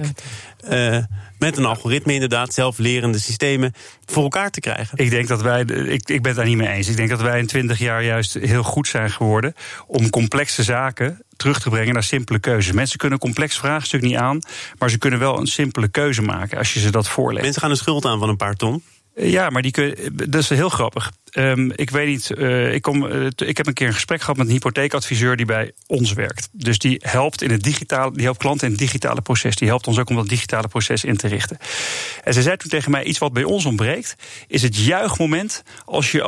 met een algoritme inderdaad, zelflerende systemen voor elkaar te krijgen. Ik denk dat ik ben het daar niet mee eens. Ik denk dat wij in 20 jaar juist heel goed zijn geworden om complexe zaken terug te brengen naar simpele keuzes. Mensen kunnen een complex vraagstuk niet aan, maar ze kunnen wel een simpele keuze maken als je ze dat voorlegt. Mensen gaan een schuld aan van een paar ton. Ja, maar dat is heel grappig. Ik weet niet, ik heb een keer een gesprek gehad met een hypotheekadviseur die bij ons werkt. Dus die helpt klanten in het digitale proces. Die helpt ons ook om dat digitale proces in te richten. En ze zei toen tegen mij, iets wat bij ons ontbreekt, is het juichmoment als je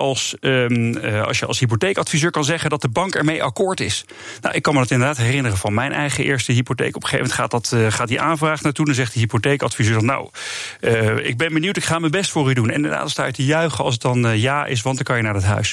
als hypotheekadviseur kan zeggen dat de bank ermee akkoord is. Nou, ik kan me dat inderdaad herinneren van mijn eigen eerste hypotheek. Op een gegeven moment gaat die aanvraag naartoe, dan zegt de hypotheekadviseur, nou, ik ben benieuwd, ik ga mijn best voor u doen. En inderdaad, dan sta je te juichen als het dan ja is, want dan kan je naar het huis.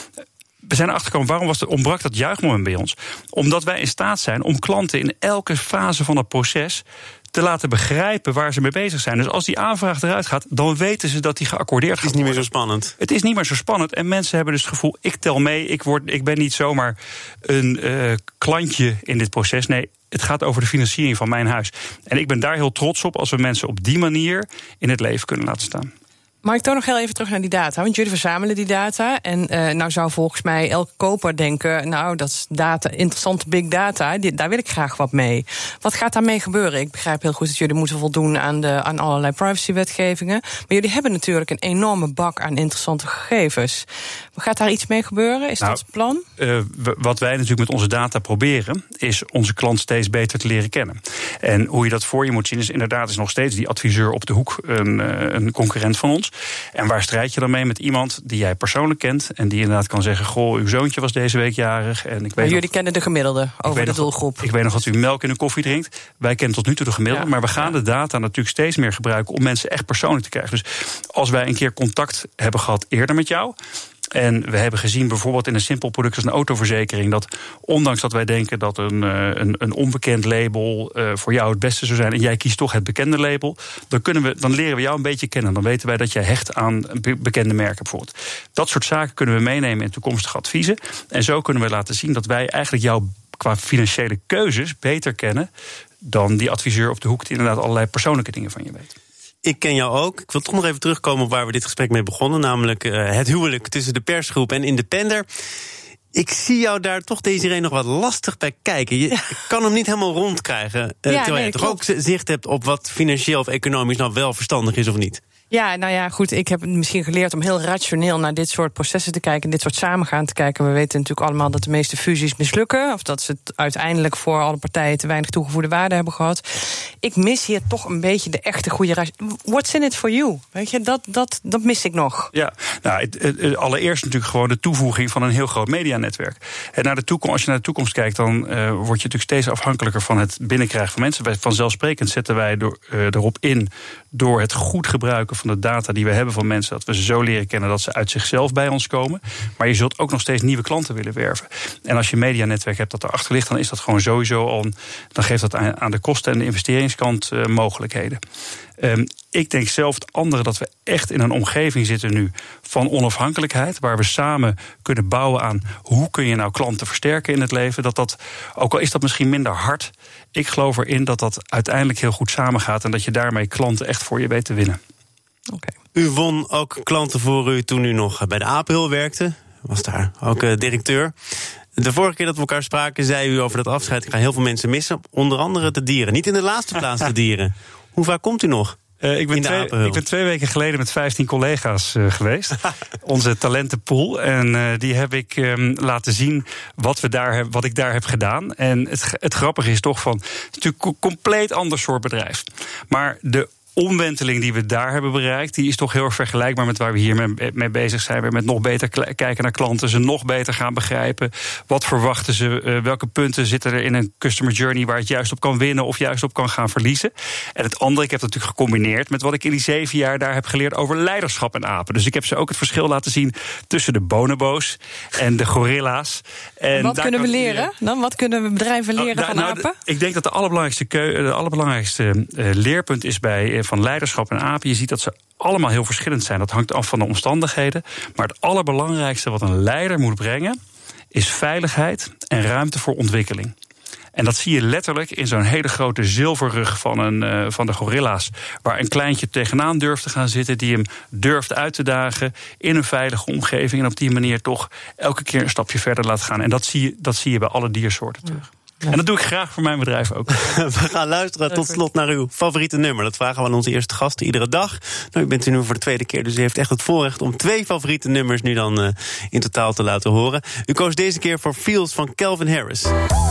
We zijn erachter gekomen, waarom ontbrak dat juichmoment bij ons? Omdat wij in staat zijn om klanten in elke fase van het proces te laten begrijpen waar ze mee bezig zijn. Dus als die aanvraag eruit gaat, dan weten ze dat die geaccordeerd gaat worden. Het is niet meer zo spannend. Het is niet meer zo spannend. En mensen hebben dus het gevoel, ik tel mee, ik ben niet zomaar een klantje in dit proces. Nee, het gaat over de financiering van mijn huis. En ik ben daar heel trots op als we mensen op die manier in het leven kunnen laten staan. Mag ik toch nog heel even terug naar die data? Want jullie verzamelen die data. En nou zou volgens mij elke koper denken, nou, dat is data, interessante big data, daar wil ik graag wat mee. Wat gaat daarmee gebeuren? Ik begrijp heel goed dat jullie moeten voldoen aan allerlei privacywetgevingen. Maar jullie hebben natuurlijk een enorme bak aan interessante gegevens. Gaat daar iets mee gebeuren? Is dat het plan? Wat wij natuurlijk met onze data proberen, is onze klant steeds beter te leren kennen. En hoe je dat voor je moet zien, is inderdaad nog steeds die adviseur op de hoek een concurrent van ons. En waar strijd je dan mee? Met iemand die jij persoonlijk kent en die inderdaad kan zeggen, goh, uw zoontje was deze week jarig. En jullie kennen de gemiddelde over de doelgroep. Ik weet nog dat u melk in een koffie drinkt. Wij kennen tot nu toe de gemiddelde, maar we gaan de data natuurlijk steeds meer gebruiken om mensen echt persoonlijk te krijgen. Dus als wij een keer contact hebben gehad eerder met jou, en we hebben gezien bijvoorbeeld in een simpel product als een autoverzekering, dat ondanks dat wij denken dat een onbekend label voor jou het beste zou zijn en jij kiest toch het bekende label, dan leren we jou een beetje kennen. Dan weten wij dat jij hecht aan bekende merken bijvoorbeeld. Dat soort zaken kunnen we meenemen in toekomstige adviezen. En zo kunnen we laten zien dat wij eigenlijk jou qua financiële keuzes beter kennen dan die adviseur op de hoek die inderdaad allerlei persoonlijke dingen van je weet. Ik ken jou ook. Ik wil toch nog even terugkomen op waar we dit gesprek mee begonnen. Namelijk het huwelijk tussen de persgroep en Independer. Ik zie jou daar toch, Desiree, nog wat lastig bij kijken. Je kan hem niet helemaal rondkrijgen. Terwijl je toch ook zicht hebt op wat financieel of economisch nou wel verstandig is of niet. Ja, nou ja, goed, ik heb misschien geleerd om heel rationeel naar dit soort processen te kijken, dit soort samengaan te kijken. We weten natuurlijk allemaal dat de meeste fusies mislukken, of dat ze het uiteindelijk voor alle partijen te weinig toegevoegde waarde hebben gehad. Ik mis hier toch een beetje de echte goede what's in it for you? Weet je, dat mis ik nog. Ja, nou, allereerst natuurlijk gewoon de toevoeging van een heel groot medianetwerk. En als je naar de toekomst kijkt, dan word je natuurlijk steeds afhankelijker van het binnenkrijgen van mensen. Vanzelfsprekend zetten wij erop in door het goed gebruiken van de data die we hebben van mensen, dat we ze zo leren kennen dat ze uit zichzelf bij ons komen. Maar je zult ook nog steeds nieuwe klanten willen werven. En als je een medianetwerk hebt dat erachter ligt, dan is dat gewoon sowieso al, dan geeft dat aan de kosten en de investeringskant mogelijkheden. Ik denk zelf het andere, dat we echt in een omgeving zitten nu van onafhankelijkheid, waar we samen kunnen bouwen aan hoe kun je nou klanten versterken in het leven. Dat ook al is dat misschien minder hard, ik geloof erin dat uiteindelijk heel goed samengaat en dat je daarmee klanten echt voor je weet te winnen. Okay. U won ook klanten voor u toen u nog bij de APRIL werkte. Was daar ook directeur. De vorige keer dat we elkaar spraken, zei u over dat afscheid, ik ga heel veel mensen missen. Onder andere de dieren. Niet in de laatste plaats de dieren. Hoe vaak komt u nog? Ik ben 2 weken geleden met 15 collega's geweest. Onze talentenpool. En die heb ik laten zien wat ik daar heb gedaan. En het grappige is toch het is natuurlijk een compleet ander soort bedrijf. Maar de omwenteling die we daar hebben bereikt, die is toch heel erg vergelijkbaar met waar we hier mee bezig zijn. We met nog beter kijken naar klanten, ze nog beter gaan begrijpen. Wat verwachten ze? Welke punten zitten er in een customer journey waar het juist op kan winnen of juist op kan gaan verliezen? En het andere, ik heb dat natuurlijk gecombineerd met wat ik in die 7 jaar daar heb geleerd over leiderschap en apen. Dus ik heb ze ook het verschil laten zien tussen de bonobo's en de gorilla's. En wat kunnen we leren dan? Wat kunnen bedrijven leren van apen? Ik denk dat de allerbelangrijkste leerpunt is van leiderschap en apen. Je ziet dat ze allemaal heel verschillend zijn. Dat hangt af van de omstandigheden. Maar het allerbelangrijkste wat een leider moet brengen is veiligheid en ruimte voor ontwikkeling. En dat zie je letterlijk in zo'n hele grote zilverrug van de gorilla's, waar een kleintje tegenaan durft te gaan zitten, die hem durft uit te dagen in een veilige omgeving en op die manier toch elke keer een stapje verder laat gaan. En dat zie je bij alle diersoorten terug. En dat doe ik graag voor mijn bedrijf ook. We gaan luisteren tot slot naar uw favoriete nummer. Dat vragen we aan onze eerste gasten iedere dag. Nou, u bent hier nu voor de tweede keer, dus u heeft echt het voorrecht om 2 favoriete nummers nu dan in totaal te laten horen. U koos deze keer voor Feels van Calvin Harris.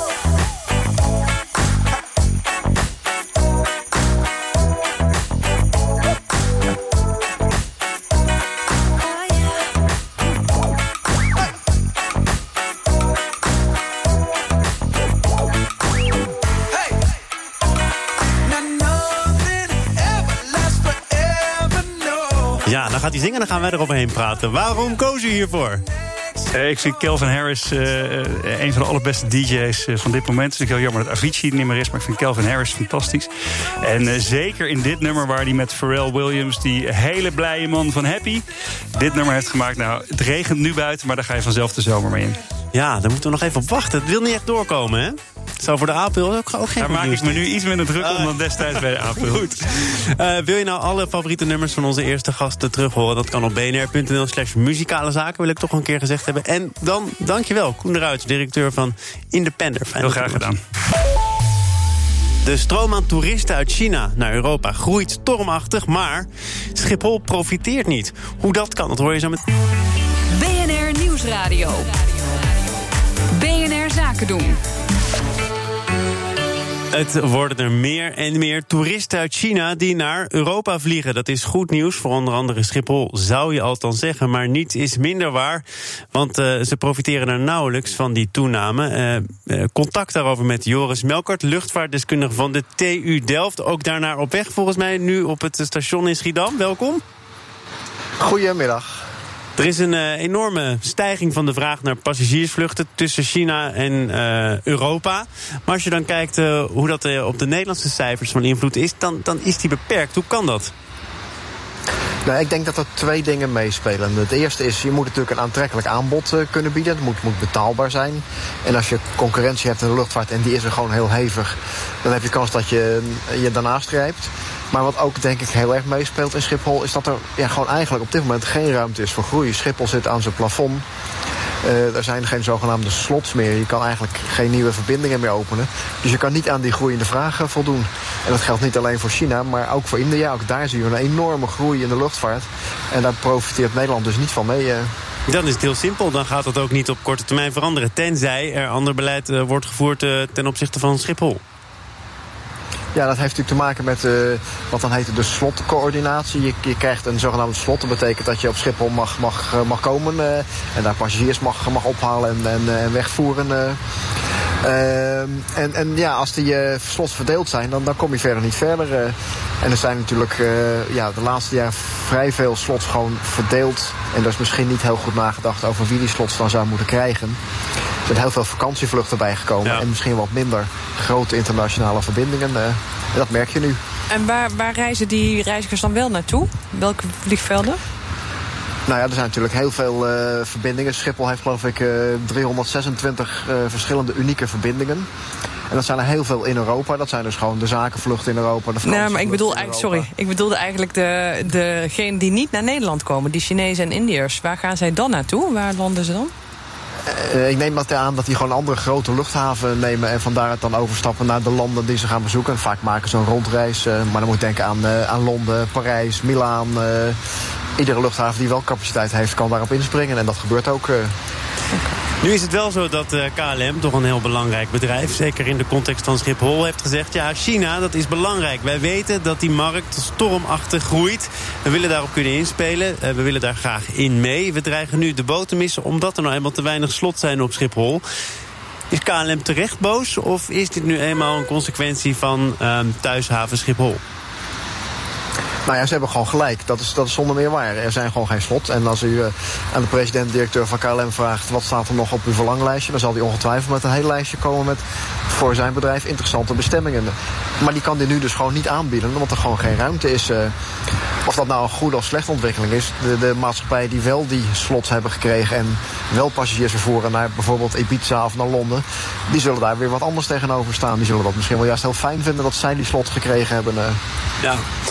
Ja, dan gaat hij zingen en dan gaan wij eroverheen praten. Waarom koos u hiervoor? Ik vind Calvin Harris een van de allerbeste DJ's van dit moment. Het is heel jammer dat Avicii niet meer is, maar ik vind Calvin Harris fantastisch. En zeker in dit nummer waar hij met Pharrell Williams, die hele blije man van Happy, dit nummer heeft gemaakt. Nou, het regent nu buiten, maar daar ga je vanzelf de zomer mee in. Ja, daar moeten we nog even op wachten. Het wil niet echt doorkomen, hè? Het zou voor de Apel ook geen Daar maak ik me nu iets minder druk om dan destijds bij de Apel. Goed. Wil je nou alle favoriete nummers van onze eerste gasten terug horen? Dat kan op bnr.nl/muzikale zaken, wil ik toch een keer gezegd hebben. En dan, dankjewel, Koen de Ruijts, directeur van Independer. Heel graag gedaan. De stroom aan toeristen uit China naar Europa groeit stormachtig, maar Schiphol profiteert niet. Hoe dat kan, dat hoor je zo met... BNR Nieuwsradio. BNR Zaken doen. Het worden er meer en meer toeristen uit China die naar Europa vliegen. Dat is goed nieuws voor onder andere Schiphol, zou je althans zeggen. Maar niets is minder waar, want ze profiteren er nauwelijks van die toename. Contact daarover met Joris Melkert, luchtvaartdeskundige van de TU Delft. Ook daarnaar op weg volgens mij nu op het station in Schiedam. Welkom. Goedemiddag. Er is een enorme stijging van de vraag naar passagiersvluchten tussen China en Europa. Maar als je dan kijkt hoe dat op de Nederlandse cijfers van invloed is, dan is die beperkt. Hoe kan dat? Nou, ik denk dat er 2 dingen meespelen. Het eerste is, je moet natuurlijk een aantrekkelijk aanbod kunnen bieden. Het moet betaalbaar zijn. En als je concurrentie hebt in de luchtvaart en die is er gewoon heel hevig, dan heb je kans dat je daarnaast grijpt. Maar wat ook denk ik heel erg meespeelt in Schiphol is dat er gewoon eigenlijk op dit moment geen ruimte is voor groei. Schiphol zit aan zijn plafond. Er zijn geen zogenaamde slots meer. Je kan eigenlijk geen nieuwe verbindingen meer openen. Dus je kan niet aan die groeiende vraag voldoen. En dat geldt niet alleen voor China, maar ook voor India. Ook daar zien we een enorme groei in de luchtvaart. En daar profiteert Nederland dus niet van mee. Dan is het heel simpel. Dan gaat dat ook niet op korte termijn veranderen. Tenzij er ander beleid wordt gevoerd ten opzichte van Schiphol. Ja, dat heeft natuurlijk te maken met wat dan heet de slotcoördinatie. Je krijgt een zogenaamde slot. Dat betekent dat je op Schiphol mag komen en daar passagiers mag ophalen en wegvoeren. En ja, als die slots verdeeld zijn, dan kom je verder niet verder. En er zijn natuurlijk de laatste jaren vrij veel slots gewoon verdeeld. En er is misschien niet heel goed nagedacht over wie die slots dan zou moeten krijgen. Er zijn heel veel vakantievluchten bijgekomen. Ja. En misschien wat minder grote internationale verbindingen. En dat merk je nu. En waar reizen die reizigers dan wel naartoe? Welke vliegvelden? Nou ja, er zijn natuurlijk heel veel verbindingen. Schiphol heeft geloof ik 326 verschillende unieke verbindingen. En dat zijn er heel veel in Europa. Dat zijn dus gewoon de zakenvluchten in Europa. Nou, maar ik bedoel eigenlijk, ik bedoelde eigenlijk degenen die niet naar Nederland komen. Die Chinezen en Indiërs. Waar gaan zij dan naartoe? Waar landen ze dan? Ik neem dat aan dat die gewoon een andere grote luchthaven nemen en van daaruit dan overstappen naar de landen die ze gaan bezoeken. En vaak maken ze een rondreis, maar dan moet je denken aan Londen, Parijs, Milaan. Iedere luchthaven die wel capaciteit heeft kan daarop inspringen en dat gebeurt ook. Nu is het wel zo dat KLM, toch een heel belangrijk bedrijf, zeker in de context van Schiphol, heeft gezegd, ja, China, dat is belangrijk. Wij weten dat die markt stormachtig groeit. We willen daarop kunnen inspelen. We willen daar graag in mee. We dreigen nu de boot te missen omdat er nou eenmaal te weinig slots zijn op Schiphol. Is KLM terecht boos of is dit nu eenmaal een consequentie van thuishaven Schiphol? Nou ja, ze hebben gewoon gelijk. Dat is zonder meer waar. Er zijn gewoon geen slot. En als u aan de president-directeur van KLM vraagt wat staat er nog op uw verlanglijstje, dan zal hij ongetwijfeld met een heel lijstje komen met voor zijn bedrijf interessante bestemmingen. Maar die kan die nu dus gewoon niet aanbieden, omdat er gewoon geen ruimte is. Of dat nou een goede of slechte ontwikkeling is. De maatschappijen die wel die slots hebben gekregen en wel passagiers vervoeren naar bijvoorbeeld Ibiza of naar Londen, die zullen daar weer wat anders tegenover staan. Die zullen dat misschien wel juist heel fijn vinden dat zij die slots gekregen hebben. Ja.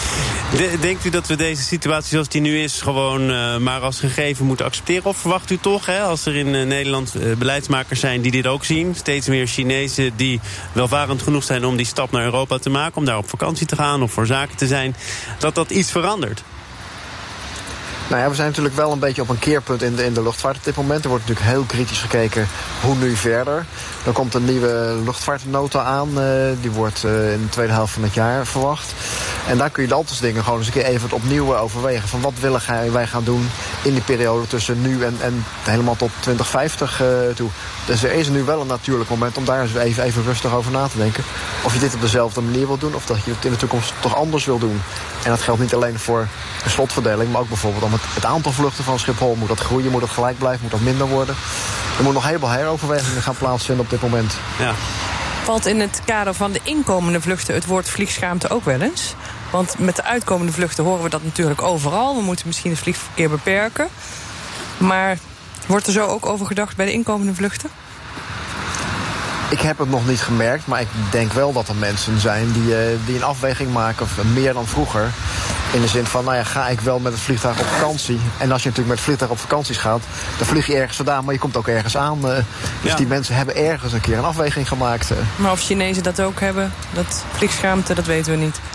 Denkt u dat we deze situatie zoals die nu is gewoon maar als gegeven moeten accepteren? Of verwacht u toch, als er in Nederland beleidsmakers zijn die dit ook zien, steeds meer Chinezen die welvarend genoeg zijn om die stap naar Europa te maken, om daar op vakantie te gaan of voor zaken te zijn, dat iets verandert? Nou ja, we zijn natuurlijk wel een beetje op een keerpunt in de luchtvaart op dit moment. Er wordt natuurlijk heel kritisch gekeken hoe nu verder. Er komt een nieuwe luchtvaartnota aan. Die wordt in de tweede helft van het jaar verwacht. En daar kun je de altijd dingen gewoon eens een keer even opnieuw overwegen. Van wat willen wij gaan doen in die periode tussen nu en helemaal tot 2050 toe. Dus er is nu wel een natuurlijk moment om daar eens even rustig over na te denken. Of je dit op dezelfde manier wil doen of dat je het in de toekomst toch anders wil doen. En dat geldt niet alleen voor de slotverdeling, maar ook bijvoorbeeld om het aantal vluchten van Schiphol. Moet dat groeien, moet dat gelijk blijven, moet dat minder worden? Er moet nog helemaal heroverwegingen gaan plaatsvinden op dit moment. Ja. Valt in het kader van de inkomende vluchten het woord vliegschaamte ook wel eens? Want met de uitkomende vluchten horen we dat natuurlijk overal. We moeten misschien het vliegverkeer beperken. Maar wordt er zo ook over gedacht bij de inkomende vluchten? Ik heb het nog niet gemerkt, maar ik denk wel dat er mensen zijn die een afweging maken, of meer dan vroeger. In de zin van, ga ik wel met het vliegtuig op vakantie? En als je natuurlijk met het vliegtuig op vakanties gaat, dan vlieg je ergens vandaan, maar je komt ook ergens aan. Dus die mensen hebben ergens een keer een afweging gemaakt. Maar of Chinezen dat ook hebben, dat vliegschaamte, dat weten we niet.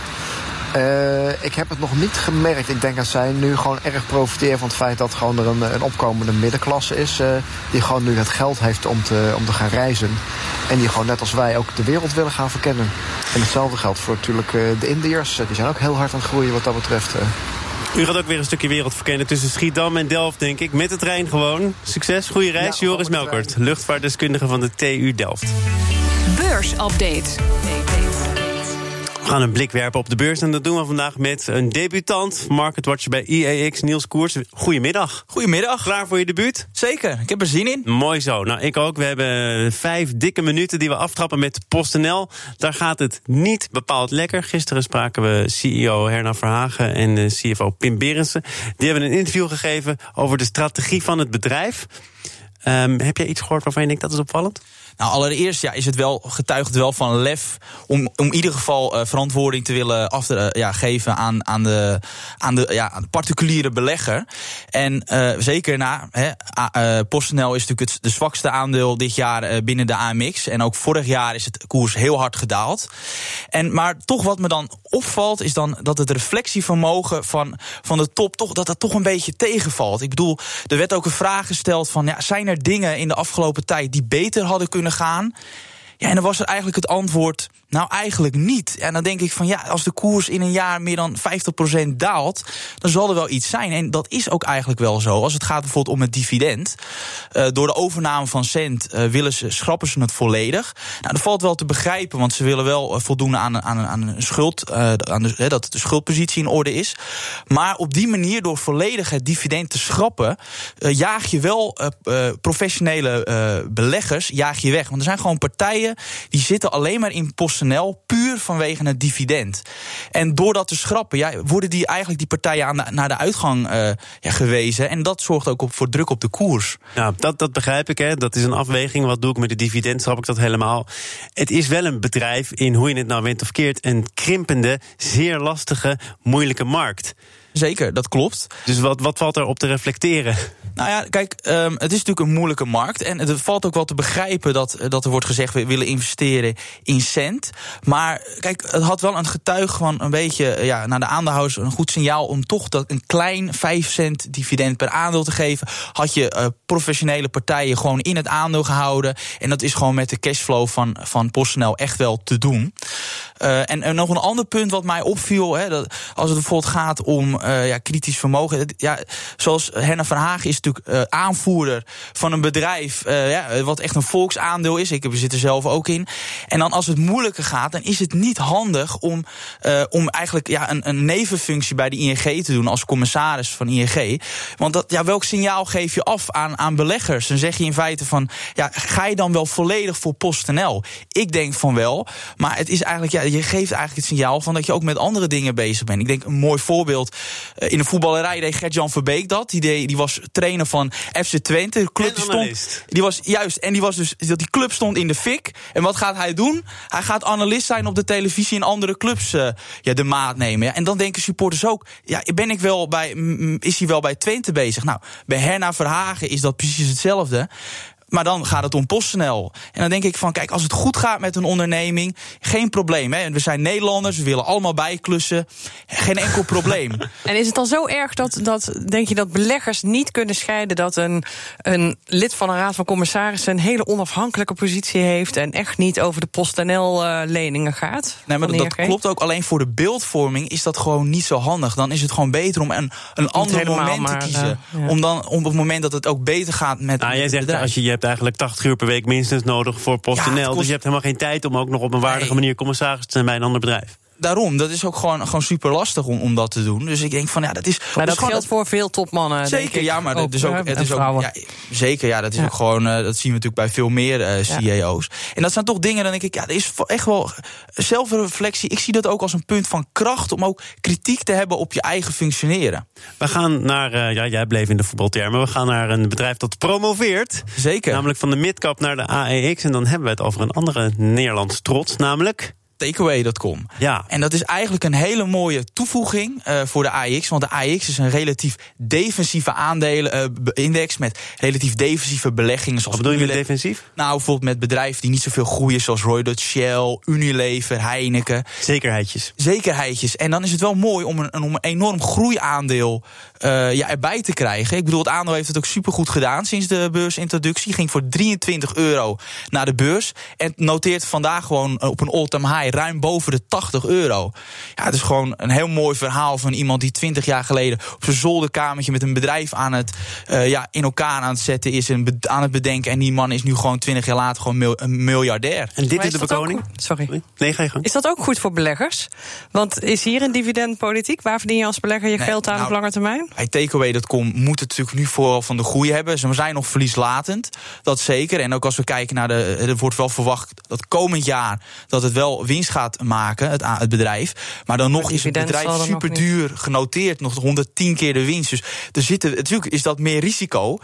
Ik heb het nog niet gemerkt. Ik denk dat zij nu gewoon erg profiteren van het feit dat gewoon er een opkomende middenklasse is. Die gewoon nu het geld heeft om te gaan reizen. En die gewoon net als wij ook de wereld willen gaan verkennen. En hetzelfde geldt voor natuurlijk de Indiërs. Die zijn ook heel hard aan het groeien wat dat betreft. U gaat ook weer een stukje wereld verkennen tussen Schiedam en Delft, denk ik. Met de trein gewoon. Succes, goede reis. Ja, Joris Melkert, luchtvaartdeskundige van de TU Delft. Beursupdate. We gaan een blik werpen op de beurs en dat doen we vandaag met een debutant, marketwatcher bij IEX, Niels Koers. Goedemiddag. Goedemiddag. Klaar voor je debuut? Zeker, ik heb er zin in. Mooi zo. Nou, ik ook. We hebben 5 dikke minuten die we aftrappen met PostNL. Daar gaat het niet bepaald lekker. Gisteren spraken we CEO Herna Verhagen en CFO Pim Berendsen. Die hebben een interview gegeven over de strategie van het bedrijf. Heb jij iets gehoord waarvan je denkt dat is opvallend? Nou, allereerst is het wel, getuigt het wel van lef om in ieder geval verantwoording te willen geven aan de particuliere belegger. En zeker PostNL is natuurlijk de zwakste aandeel dit jaar binnen de AMX. En ook vorig jaar is het koers heel hard gedaald. Maar toch wat me dan opvalt is dan dat het reflectievermogen van de top toch een beetje tegenvalt. Ik bedoel, er werd ook een vraag gesteld van, zijn er dingen in de afgelopen tijd die beter hadden kunnen gaan? Ja, en dan was er eigenlijk het antwoord, nou eigenlijk niet. En dan denk ik van, als de koers in een jaar meer dan 50% daalt, dan zal er wel iets zijn. En dat is ook eigenlijk wel zo. Als het gaat bijvoorbeeld om het dividend, door de overname van Cent schrappen ze het volledig. Nou, dat valt wel te begrijpen, want ze willen wel voldoen aan een schuld, dat de schuldpositie in orde is. Maar op die manier, door volledig het dividend te schrappen, jaag je wel professionele beleggers weg. Want er zijn gewoon partijen die zitten alleen maar in PostNL puur vanwege het dividend. En door dat te schrappen, worden die partijen naar de uitgang gewezen. En dat zorgt ook voor druk op de koers. Ja, dat begrijp ik. Hè. Dat is een afweging. Wat doe ik met het dividend? Schrap ik dat helemaal? Het is wel een bedrijf in, hoe je het nou went of keert, een krimpende, zeer lastige, moeilijke markt. Zeker, dat klopt. Dus wat valt er op te reflecteren? Nou ja, kijk, het is natuurlijk een moeilijke markt. En het valt ook wel te begrijpen dat er wordt gezegd, we willen investeren in Cent. Maar kijk, het had wel een getuig van een beetje naar de aandeelhouders een goed signaal om toch dat een klein 5 cent dividend per aandeel te geven. Had je professionele partijen gewoon in het aandeel gehouden. En dat is gewoon met de cashflow van PostNL echt wel te doen. En nog een ander punt wat mij opviel, dat als het bijvoorbeeld gaat om kritisch vermogen. Zoals Herna Verhagen is natuurlijk aanvoerder van een bedrijf wat echt een volksaandeel is. Ik zit er zelf ook in. En dan als het moeilijker gaat, dan is het niet handig om eigenlijk een nevenfunctie bij de ING te doen als commissaris van ING. Want welk signaal geef je af aan beleggers? Dan zeg je in feite van, ga je dan wel volledig voor PostNL? Ik denk van wel, maar het is eigenlijk, je geeft eigenlijk het signaal van dat je ook met andere dingen bezig bent. Ik denk een mooi voorbeeld. In de voetballerij deed Gert-Jan Verbeek dat. Die was trainer van FC Twente. De club die club stond in de fik. En wat gaat hij doen? Hij gaat analist zijn op de televisie en andere clubs de maat nemen. Ja. En dan denken supporters ook, is hij wel bij Twente bezig? Nou, bij Herna Verhagen is dat precies hetzelfde. Maar dan gaat het om PostNL. En dan denk ik van, kijk, als het goed gaat met een onderneming, geen probleem. Hè? We zijn Nederlanders, we willen allemaal bijklussen. Geen enkel probleem. En is het dan zo erg denk je dat beleggers niet kunnen scheiden dat een lid van een raad van commissarissen een hele onafhankelijke positie heeft en echt niet over de PostNL-leningen gaat? Nee, maar dat klopt ook. Alleen voor de beeldvorming is dat gewoon niet zo handig. Dan is het gewoon beter om een ander moment te kiezen. Om op het moment dat het ook beter gaat met jij zegt, als je hebt eigenlijk 80 uur per week minstens nodig voor PostNL. Dus je hebt helemaal geen tijd om ook nog op een waardige manier commissaris te zijn bij een ander bedrijf. Daarom, dat is ook gewoon super lastig om dat te doen. Dus ik denk van, dat is... Maar dat geldt voor veel topmannen. Zeker, ja, maar het is ook... Zeker, ja, dat is ook gewoon... dat zien we natuurlijk bij veel meer CEO's. En dat zijn toch dingen, dan denk ik, er is echt wel zelfreflectie. Ik zie dat ook als een punt van kracht om ook kritiek te hebben op je eigen functioneren. We gaan naar, jij bleef in de voetbaltermen, we gaan naar een bedrijf dat promoveert. Zeker. Namelijk van de midcap naar de AEX. En dan hebben we het over een andere Nederlandse trots, namelijk... Takeaway.com. Ja. En dat is eigenlijk een hele mooie toevoeging voor de AEX. Want de AEX is een relatief defensieve aandelenинdex met relatief defensieve beleggingen. Wat bedoel je met defensief? Nou, bijvoorbeeld met bedrijven die niet zoveel groeien, zoals Roy Dutch Shell, Unilever, Heineken. Zekerheidjes. En dan is het wel mooi om een enorm groeiaandeel erbij te krijgen. Ik bedoel, het aandeel heeft het ook supergoed gedaan sinds de beursintroductie. Ging voor €23 naar de beurs. En noteert vandaag gewoon op een all-time high ruim boven de €80. Ja, het is gewoon een heel mooi verhaal van iemand die 20 jaar geleden op zijn zolderkamertje met een bedrijf in elkaar aan het zetten is en aan het bedenken. En die man is nu gewoon 20 jaar later gewoon een miljardair. En dit is de bekoning? Sorry. Nee, ga je gang. Is dat ook goed voor beleggers? Want is hier een dividendpolitiek? Waar verdien je als belegger je geld aan op lange termijn? Bij Takeaway.com moet het natuurlijk nu vooral van de groei hebben. Ze zijn nog verlieslatend, dat zeker. En ook als we kijken naar er wordt wel verwacht dat komend jaar dat het wel winst gaat maken, het bedrijf. Maar dan nog is het bedrijf super duur genoteerd, nog 110 keer de winst. Dus natuurlijk is dat meer risico.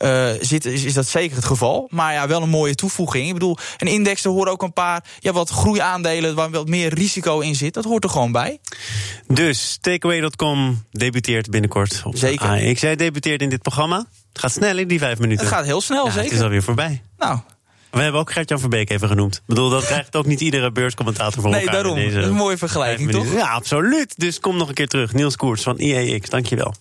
Is dat zeker het geval. Maar ja, wel een mooie toevoeging. Ik bedoel, een index, er horen ook een paar wat groeiaandelen waar wel meer risico in zit. Dat hoort er gewoon bij. Dus Takeaway.com debuteert binnenkort op zeker. AEX. Jij debuteert in dit programma. Het gaat snel in die 5 minuten. Het gaat heel snel, zeker. Het is alweer voorbij. Nou. We hebben ook Gert-Jan Verbeek even genoemd. Ik bedoel, dat krijgt ook niet iedere beurscommentator voor elkaar. Nee, daarom. Dat is een mooie vergelijking, toch? Ja, absoluut. Dus kom nog een keer terug. Niels Koerts van IEX, dankjewel.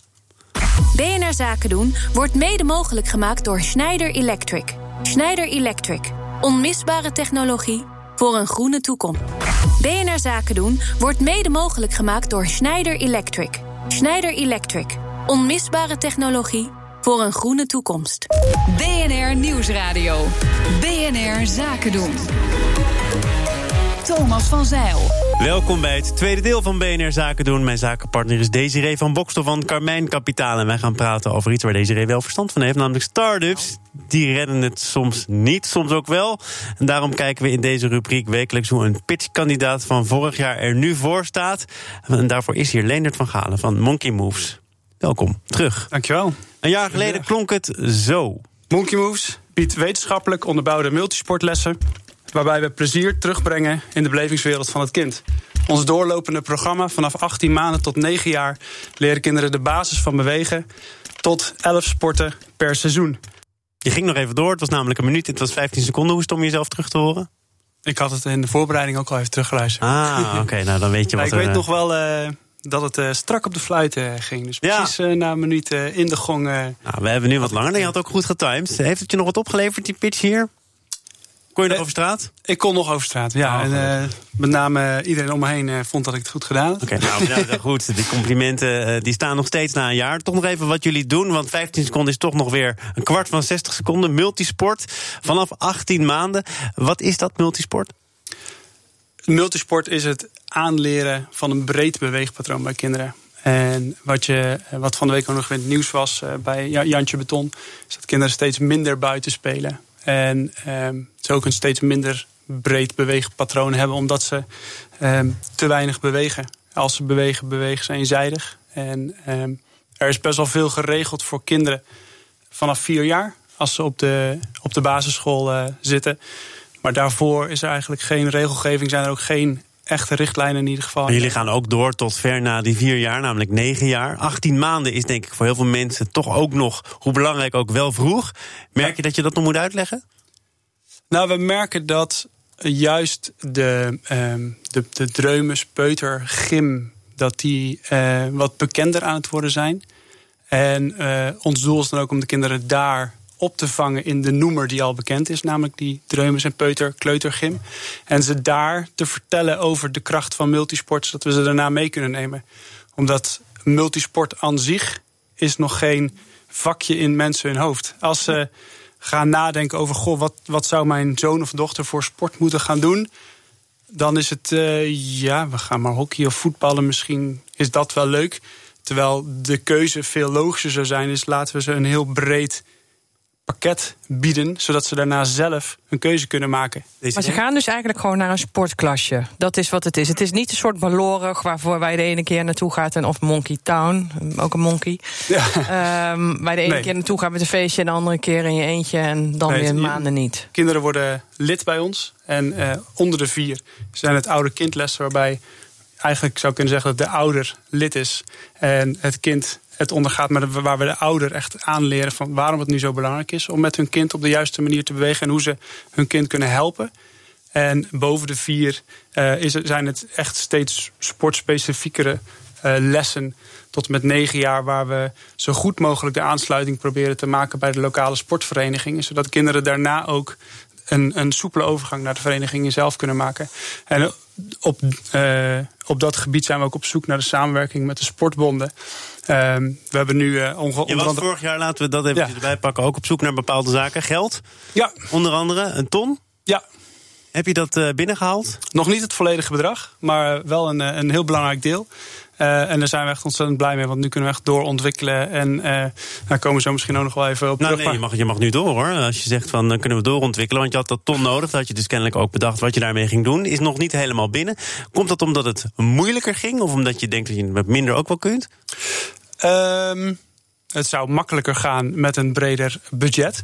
BNR Zaken doen wordt mede mogelijk gemaakt door Schneider Electric. Schneider Electric. Onmisbare technologie voor een groene toekomst. BNR Zaken doen wordt mede mogelijk gemaakt door Schneider Electric. Schneider Electric. Onmisbare technologie voor een groene toekomst. BNR Nieuwsradio. BNR Zaken doen. Thomas van Zeil. Welkom bij het tweede deel van BNR Zaken doen. Mijn zakenpartner is Desiree van Bokstel van Carmijn Kapitaal. En wij gaan praten over iets waar Desiree wel verstand van heeft, namelijk start-ups. Die redden het soms niet, soms ook wel. En daarom kijken we in deze rubriek wekelijks hoe een pitchkandidaat van vorig jaar er nu voor staat. En daarvoor is hier Leendert van Galen van Monkey Moves. Welkom terug. Dankjewel. Een jaar geleden klonk het zo. Monkey Moves biedt wetenschappelijk onderbouwde multisportlessen, waarbij we plezier terugbrengen in de belevingswereld van het kind. Ons doorlopende programma vanaf 18 maanden tot 9 jaar leren kinderen de basis van bewegen tot 11 sporten per seizoen. Je ging nog even door, het was namelijk een minuut, het was 15 seconden. Hoe is het om jezelf terug te horen? Ik had het in de voorbereiding ook al even teruggeluisterd. Oké, nou dan weet je wat ik weet nog wel dat het strak op de fluit ging. Dus precies na een minuut in de gong. We hebben nu wat langer. Je had ook goed getimed. Heeft het je nog wat opgeleverd, die pitch hier? Kon je nog over straat? Ik kon nog over straat, ja. En met name iedereen om me heen vond dat ik het goed gedaan had. Oké, nou goed. Die complimenten die staan nog steeds na een jaar. Toch nog even wat jullie doen, want 15 seconden is toch nog weer een kwart van 60 seconden. Multisport vanaf 18 maanden. Wat is dat, multisport? Multisport is het aanleren van een breed beweegpatroon bij kinderen. En wat van de week ook nog in het nieuws was bij Jantje Beton, is dat kinderen steeds minder buiten spelen. En ze ook een steeds minder breed beweegpatroon hebben, omdat ze te weinig bewegen. Als ze bewegen ze eenzijdig. En er is best wel veel geregeld voor kinderen vanaf 4 jaar... als ze op de basisschool zitten. Maar daarvoor is er eigenlijk geen regelgeving. Zijn er ook geen echte richtlijnen in ieder geval. Maar jullie gaan ook door tot ver na die 4 jaar, namelijk 9 jaar. 18 maanden is denk ik voor heel veel mensen toch ook nog, hoe belangrijk ook, wel vroeg. Merk je dat je dat nog moet uitleggen? Nou, we merken dat juist de dreumes, peuter, gym... dat die wat bekender aan het worden zijn. En ons doel is dan ook om de kinderen daar op te vangen in de noemer die al bekend is, namelijk die dreumes en peuter, kleutergym. En ze daar te vertellen over de kracht van multisport, zodat we ze daarna mee kunnen nemen. Omdat multisport aan zich is nog geen vakje in mensen hun hoofd. Als ze gaan nadenken over, wat zou mijn zoon of dochter voor sport moeten gaan doen, dan is het, we gaan maar hockey of voetballen, misschien is dat wel leuk. Terwijl de keuze veel logischer zou zijn, is laten we ze een heel breed pakket bieden, zodat ze daarna zelf een keuze kunnen maken. Maar ze gaan dus eigenlijk gewoon naar een sportklasje. Dat is wat het is. Het is niet een soort balorig waarvoor wij de ene keer naartoe gaat of Monkey Town, ook een monkey. Ja. Waar de ene keer naartoe gaat met een feestje en de andere keer in je eentje en dan weer maanden niet. Kinderen worden lid bij ons en onder de 4 zijn het ouder kindlessen, waarbij eigenlijk zou kunnen zeggen dat de ouder lid is en het kind het ondergaat, maar waar we de ouder echt aanleren van waarom het nu zo belangrijk is om met hun kind op de juiste manier te bewegen en hoe ze hun kind kunnen helpen. En boven de 4 zijn het echt steeds sportspecifiekere lessen tot en met 9 jaar, waar we zo goed mogelijk de aansluiting proberen te maken bij de lokale sportverenigingen, zodat kinderen daarna ook een soepele overgang naar de verenigingen zelf kunnen maken. En op dat gebied zijn we ook op zoek naar de samenwerking met de sportbonden. We hebben nu Je was vorig jaar, laten we dat even erbij pakken, ook op zoek naar bepaalde zaken. Geld? Ja. Onder andere een ton? Ja. Heb je dat binnengehaald? Nog niet het volledige bedrag, maar wel een heel belangrijk deel. En daar zijn we echt ontzettend blij mee, want nu kunnen we echt doorontwikkelen. En daar komen we zo misschien ook nog wel even op terug. Nee, je mag nu door hoor. Als je zegt van dan kunnen we doorontwikkelen, want je had dat ton nodig. Dat had je dus kennelijk ook bedacht wat je daarmee ging doen. Is nog niet helemaal binnen. Komt dat omdat het moeilijker ging of omdat je denkt dat je het minder ook wel kunt? Het zou makkelijker gaan met een breder budget.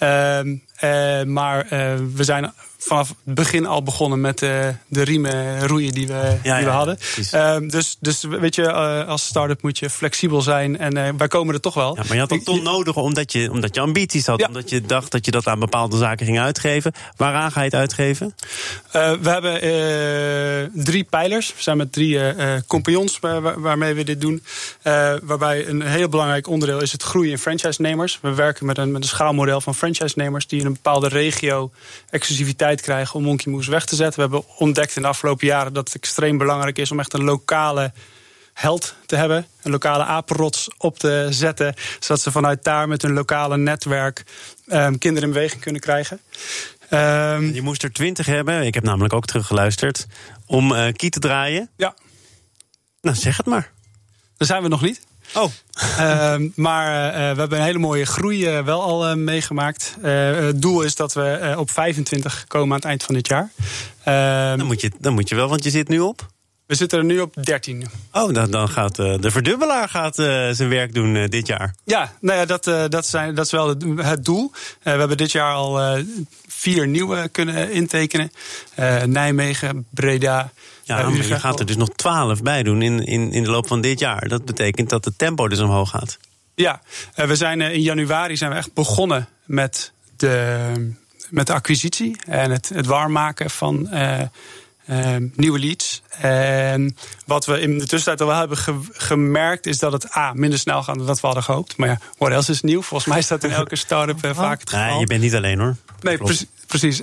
Maar we zijn vanaf het begin al begonnen met de riemen roeien die we hadden. Dus weet je, als start-up moet je flexibel zijn. En wij komen er toch wel. Ja, maar je had een ton nodig omdat je ambities had. Ja. Omdat je dacht dat je dat aan bepaalde zaken ging uitgeven. Waaraan ga je het uitgeven? We hebben 3 pijlers. We zijn met 3 compagnons waarmee we dit doen. Waarbij een heel belangrijk onderdeel is het groeien in franchise-nemers. We werken met een schaalmodel van franchise-nemers die in een bepaalde regio exclusiviteit krijgen om Monkey Moves weg te zetten. We hebben ontdekt in de afgelopen jaren dat het extreem belangrijk is om echt een lokale held te hebben. Een lokale apenrots op te zetten. Zodat ze vanuit daar met hun lokale netwerk kinderen in beweging kunnen krijgen. Je moest er 20 hebben. Ik heb namelijk ook teruggeluisterd. Om key te draaien. Ja. Nou, zeg het maar. Daar zijn we nog niet. Oh. Maar we hebben een hele mooie groei wel al meegemaakt. Het doel is dat we op 25 komen aan het eind van dit jaar. Dan moet je wel, want je zit nu op? We zitten er nu op 13. Oh, dan gaat de verdubbelaar zijn werk doen dit jaar. Ja, nou ja, dat is wel het doel. We hebben dit jaar al 4 nieuwe kunnen intekenen. Nijmegen, Breda. Ja, maar je gaat er dus nog 12 bij doen in de loop van dit jaar. Dat betekent dat het tempo dus omhoog gaat. Ja, we zijn in januari zijn we echt begonnen met de acquisitie en het warmmaken van nieuwe leads. En wat we in de tussentijd al wel hebben gemerkt is dat het minder snel gaat dan dat we hadden gehoopt. Maar ja, what else is nieuw? Volgens mij is dat in elke start-up vaak het geval. Nee, je bent niet alleen hoor. Nee, precies.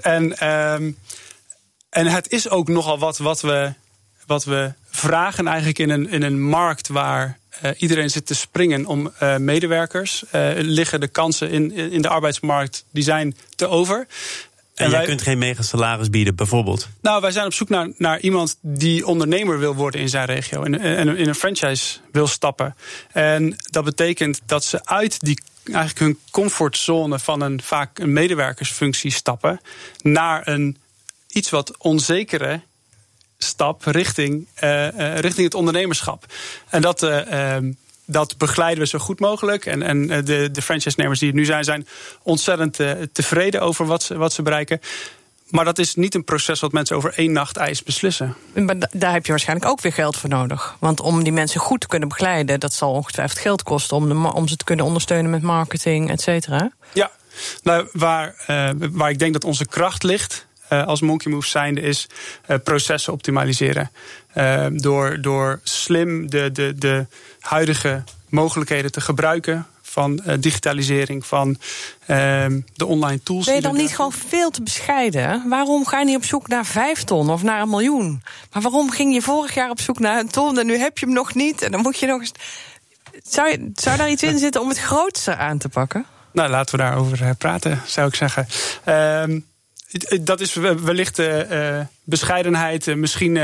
En het is ook nogal wat we vragen eigenlijk in een markt waar iedereen zit te springen om medewerkers. Liggen de kansen in de arbeidsmarkt, die zijn te over. En jij kunt geen mega salaris bieden, bijvoorbeeld? Nou, wij zijn op zoek naar iemand die ondernemer wil worden in zijn regio. En in een franchise wil stappen. En dat betekent dat ze uit eigenlijk hun comfortzone van vaak een medewerkersfunctie stappen naar iets wat onzekere stap richting het ondernemerschap. En dat begeleiden we zo goed mogelijk. En de franchise-nemers die het nu zijn ontzettend tevreden over wat ze bereiken. Maar dat is niet een proces wat mensen over 1 nacht ijs beslissen. Maar daar heb je waarschijnlijk ook weer geld voor nodig. Want om die mensen goed te kunnen begeleiden, dat zal ongetwijfeld geld kosten om ze te kunnen ondersteunen met marketing, et cetera. Ja, nou, waar ik denk dat onze kracht ligt als Monkey Moves zijnde is processen optimaliseren. Door slim de huidige mogelijkheden te gebruiken van digitalisering, van de online tools. Ben je dan niet gewoon veel te bescheiden? Waarom ga je niet op zoek naar 5 ton of naar 1 miljoen? Maar waarom ging je vorig jaar op zoek naar 1 ton en nu heb je hem nog niet? En dan moet je nog eens. Zou daar iets in zitten om het grootste aan te pakken? Nou, laten we daarover praten, zou ik zeggen. Dat is wellicht bescheidenheid. Misschien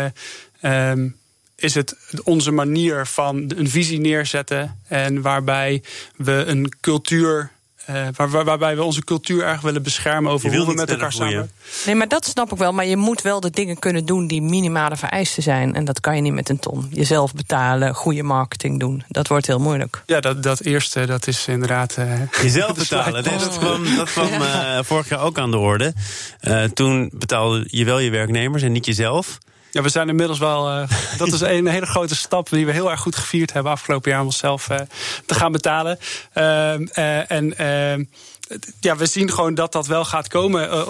is het onze manier van een visie neerzetten en waarbij we een cultuur, waarbij we onze cultuur erg willen beschermen over hoe we met elkaar samen. Nee, maar dat snap ik wel. Maar je moet wel de dingen kunnen doen die minimale vereisten zijn. En dat kan je niet met 1 ton. Jezelf betalen, goede marketing doen. Dat wordt heel moeilijk. Ja, dat eerste, dat is inderdaad. Jezelf betalen. Nee, dat kwam vorig jaar ook aan de orde. Toen betaalde je wel je werknemers en niet jezelf. Ja, we zijn inmiddels wel. Dat is een hele grote stap die we heel erg goed gevierd hebben afgelopen jaar om onszelf te gaan betalen. We zien gewoon dat wel gaat komen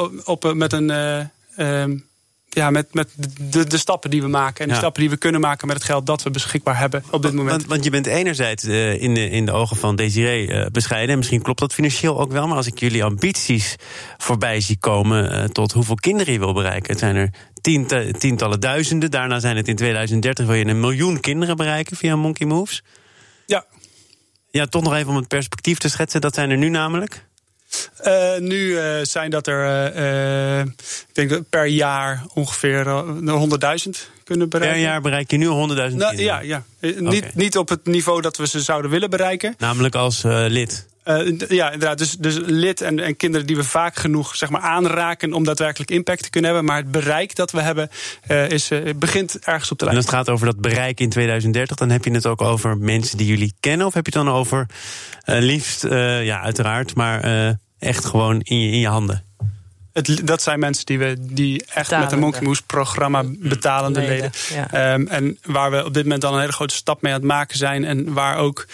met de stappen die we maken. En de stappen die we kunnen maken met het geld dat we beschikbaar hebben op dit moment. Want je bent enerzijds in de ogen van Desiree bescheiden. En misschien klopt dat financieel ook wel. Maar als ik jullie ambities voorbij zie komen tot hoeveel kinderen je wil bereiken. Het zijn er tientallen duizenden. Daarna zijn het in 2030 wil je 1 miljoen kinderen bereiken via Monkey Moves. Ja. Ja, toch nog even om het perspectief te schetsen. Dat zijn er nu namelijk? Nu zijn dat er, ik denk dat per jaar ongeveer 100.000 kunnen bereiken. Per jaar bereik je nu 100.000 kinderen? Ja. Niet op het niveau dat we ze zouden willen bereiken. Namelijk als lid? Ja, inderdaad. Dus lid en kinderen die we vaak genoeg aanraken om daadwerkelijk impact te kunnen hebben. Maar het bereik dat we hebben begint ergens op de lijn. En als het gaat over dat bereik in 2030, dan heb je het ook over mensen die jullie kennen? Of heb je het dan over liefst, uiteraard, maar echt gewoon in je handen? Dat zijn mensen die echt betalende, met een Monkey Moves programma betalende leden. Ja. En waar we op dit moment al een hele grote stap mee aan het maken zijn. En waar ook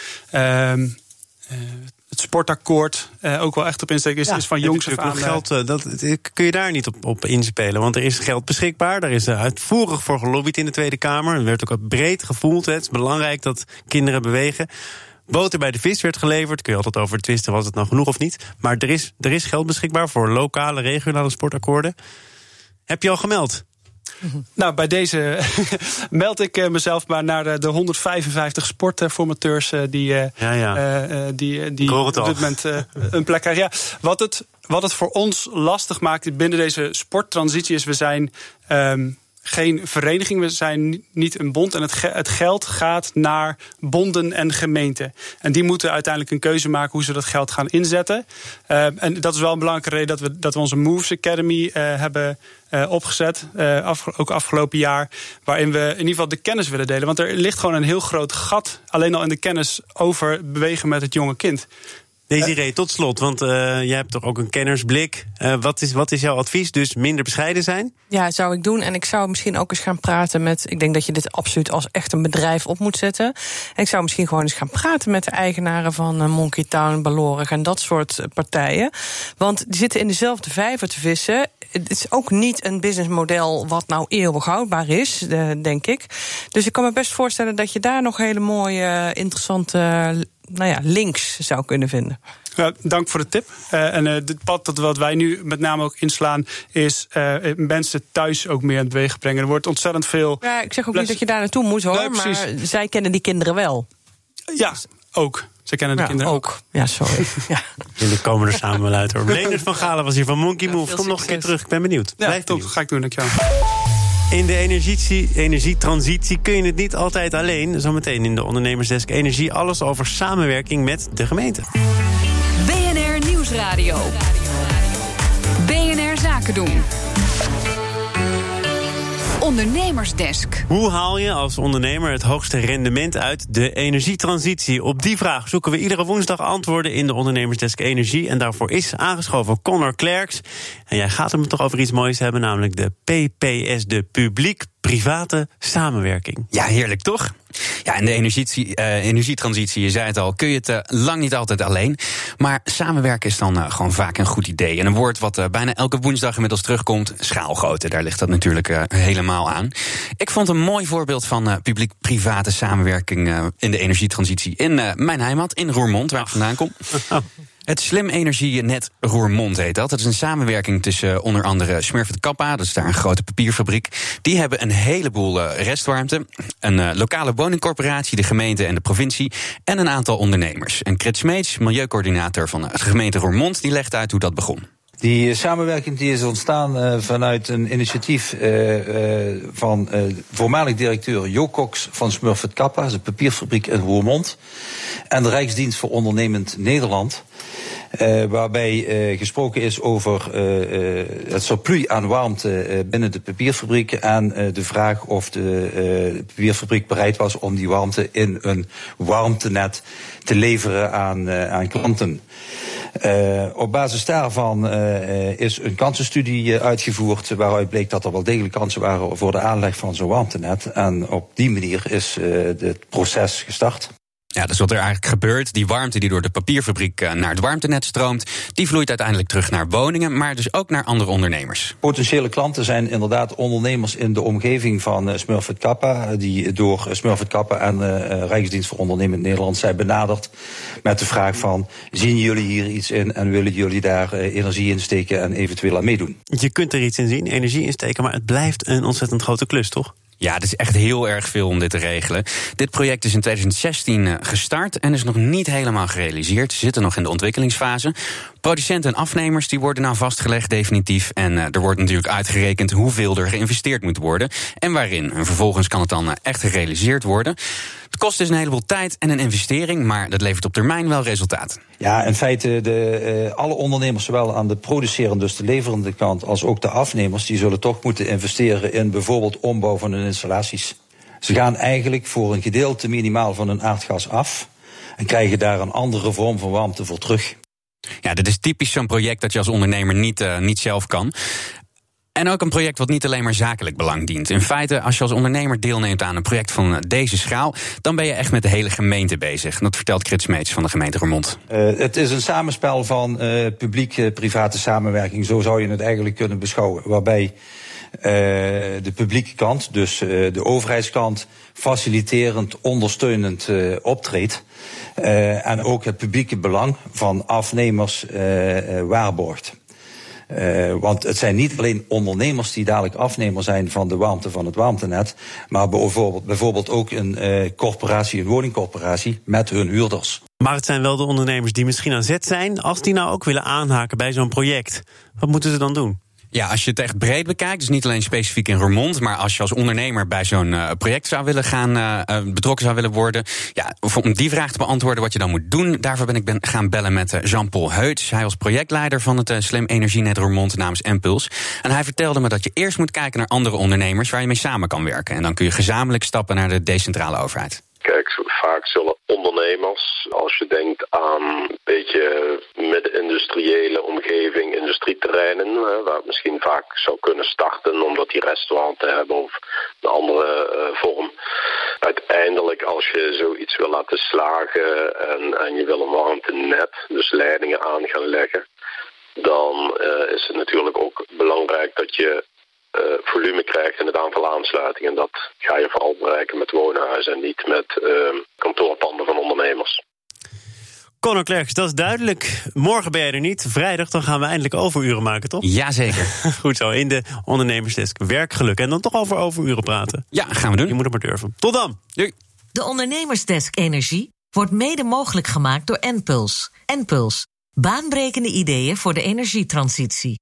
het sportakkoord ook wel echt op insteek is van jongs af aan. Geld, kun je daar niet op inspelen? Want er is geld beschikbaar. Daar is uitvoerig voor gelobbyd in de Tweede Kamer. Er werd ook breed gevoeld. Het is belangrijk dat kinderen bewegen. Boter bij de vis werd geleverd. Kun je altijd over twisten, was het nou genoeg of niet. Maar er is geld beschikbaar voor lokale, regionale sportakkoorden. Heb je al gemeld? Nou, bij deze meld ik mezelf maar naar de 155 sportformateurs die op dit moment een plek krijgen. Ja, wat het voor ons lastig maakt binnen deze sporttransitie is, we zijn geen vereniging, we zijn niet een bond. En het geld gaat naar bonden en gemeenten. En die moeten uiteindelijk een keuze maken hoe ze dat geld gaan inzetten. En dat is wel een belangrijke reden dat we onze Moves Academy hebben opgezet. Ook afgelopen jaar. Waarin we in ieder geval de kennis willen delen. Want er ligt gewoon een heel groot gat alleen al in de kennis over bewegen met het jonge kind. Desiree, tot slot, want jij hebt toch ook een kennersblik. Wat is jouw advies? Dus minder bescheiden zijn? Ja, zou ik doen. En ik zou misschien ook eens gaan praten met. Ik denk dat je dit absoluut als echt een bedrijf op moet zetten. En ik zou misschien gewoon eens gaan praten met de eigenaren van Monkey Town, Balorg en dat soort partijen. Want die zitten in dezelfde vijver te vissen. Het is ook niet een businessmodel wat nou eeuwig houdbaar is, denk ik. Dus ik kan me best voorstellen dat je daar nog hele mooie, interessante links zou kunnen vinden. Ja, dank voor de tip. En het pad wat wij nu met name ook inslaan is mensen thuis ook meer aan het bewegen brengen. Er wordt ontzettend veel. Ja, ik zeg ook niet dat je daar naartoe moet, hoor. Nee, maar zij kennen die kinderen wel. Ja, ook. Zij kennen de kinderen ook. Ja, sorry. Ja. En de komen er samen wel uit, hoor. Leendert van Galen was hier van Monkey Moves. Kom nog een keer terug. Ik ben benieuwd. Ja, top. Ga ik doen. Dankjewel. In de energietransitie kun je het niet altijd alleen. Zometeen in de Ondernemersdesk Energie alles over samenwerking met de gemeente. BNR Nieuwsradio. BNR Zaken doen. Ondernemersdesk. Hoe haal je als ondernemer het hoogste rendement uit de energietransitie? Op die vraag zoeken we iedere woensdag antwoorden in de Ondernemersdesk Energie. En daarvoor is aangeschoven Connor Klerks. En jij gaat het toch over iets moois hebben, namelijk de PPS, de publiek-private samenwerking. Ja, heerlijk toch? Ja, in de energietransitie, je zei het al, kun je het lang niet altijd alleen. Maar samenwerken is dan gewoon vaak een goed idee. En een woord wat bijna elke woensdag inmiddels terugkomt, schaalgrootte. Daar ligt dat natuurlijk helemaal aan. Ik vond een mooi voorbeeld van publiek-private samenwerking in de energietransitie in mijn heimat, in Roermond, waar ik vandaan kom. Het Slim Energienet Roermond heet dat. Dat is een samenwerking tussen onder andere Smurfit Kappa, dat is daar een grote papierfabriek. Die hebben een heleboel restwarmte. Een lokale woningcorporatie, de gemeente en de provincie en een aantal ondernemers. En Krit Smeets, milieucoördinator van de gemeente Roermond, die legt uit hoe dat begon. Die samenwerking die is ontstaan vanuit een initiatief van voormalig directeur Jo Cox van Smurfit Kappa, de papierfabriek in Roermond, en de Rijksdienst voor Ondernemend Nederland. Waarbij gesproken is over het surplus aan warmte binnen de papierfabriek en de vraag of de papierfabriek bereid was om die warmte in een warmtenet te leveren aan klanten. Op basis daarvan is een kansenstudie uitgevoerd waaruit bleek dat er wel degelijk kansen waren voor de aanleg van zo'n warmtenet. En op die manier is het proces gestart. Ja, dat is wat er eigenlijk gebeurt. Die warmte die door de papierfabriek naar het warmtenet stroomt, die vloeit uiteindelijk terug naar woningen, maar dus ook naar andere ondernemers. Potentiële klanten zijn inderdaad ondernemers in de omgeving van Smurfit Kappa, die door Smurfit Kappa en Rijksdienst voor Ondernemend Nederland zijn benaderd met de vraag van, zien jullie hier iets in en willen jullie daar energie in steken en eventueel aan meedoen? Je kunt er iets in zien, energie insteken, maar het blijft een ontzettend grote klus, toch? Ja, het is echt heel erg veel om dit te regelen. Dit project is in 2016 gestart en is nog niet helemaal gerealiseerd. Ze zitten nog in de ontwikkelingsfase. Producenten en afnemers die worden nou vastgelegd definitief. En er wordt natuurlijk uitgerekend hoeveel er geïnvesteerd moet worden en waarin. En vervolgens kan het dan echt gerealiseerd worden. Het kost dus een heleboel tijd en een investering, maar dat levert op termijn wel resultaat. Ja, in feite alle ondernemers, zowel aan de producerende, dus de leverende kant, als ook de afnemers, die zullen toch moeten investeren in bijvoorbeeld ombouw van hun installaties. Ze gaan eigenlijk voor een gedeelte minimaal van hun aardgas af en krijgen daar een andere vorm van warmte voor terug. Ja, dit is typisch zo'n project dat je als ondernemer niet zelf kan. En ook een project wat niet alleen maar zakelijk belang dient. In feite, als je als ondernemer deelneemt aan een project van deze schaal, dan ben je echt met de hele gemeente bezig. Dat vertelt Krit Smeets van de gemeente Roermond. Het is een samenspel van publiek-private samenwerking. Zo zou je het eigenlijk kunnen beschouwen. Waarbij de publieke kant, dus de overheidskant, faciliterend, ondersteunend optreedt. En ook het publieke belang van afnemers waarborgt. Want het zijn niet alleen ondernemers die dadelijk afnemer zijn van de warmte van het warmtenet, maar bijvoorbeeld ook een corporatie, een woningcorporatie met hun huurders. Maar het zijn wel de ondernemers die misschien aan zet zijn, als die nou ook willen aanhaken bij zo'n project. Wat moeten ze dan doen? Ja, als je het echt breed bekijkt, dus niet alleen specifiek in Roermond, maar als je als ondernemer bij zo'n project zou willen gaan, betrokken zou willen worden, ja, om die vraag te beantwoorden wat je dan moet doen, daarvoor ben ik gaan bellen met Jean-Paul Heuts. Hij was projectleider van het Slim Energienet Roermond namens Enpuls. En hij vertelde me dat je eerst moet kijken naar andere ondernemers waar je mee samen kan werken. En dan kun je gezamenlijk stappen naar de decentrale overheid. Kijk, vaak zullen ondernemers, als je denkt aan een beetje midden-industriële omgeving, industrieterreinen, waar het misschien vaak zou kunnen starten omdat die restwarmte hebben of een andere vorm. Uiteindelijk, als je zoiets wil laten slagen en je wil een warmtenet, dus leidingen aan gaan leggen, dan is het natuurlijk ook belangrijk dat je volume krijgt in het aantal aansluitingen. Dat ga je vooral bereiken met woonhuizen en niet met kantoorpanden van ondernemers. Connor Klerks, dat is duidelijk. Morgen ben je er niet. Vrijdag dan gaan we eindelijk overuren maken, toch? Jazeker. Goed zo, in de Ondernemersdesk. Werkgeluk. En dan toch over overuren praten. Ja, gaan we doen. Je moet het maar durven. Tot dan. Doei. De Ondernemersdesk Energie wordt mede mogelijk gemaakt door Enpuls. Enpuls. Baanbrekende ideeën voor de energietransitie.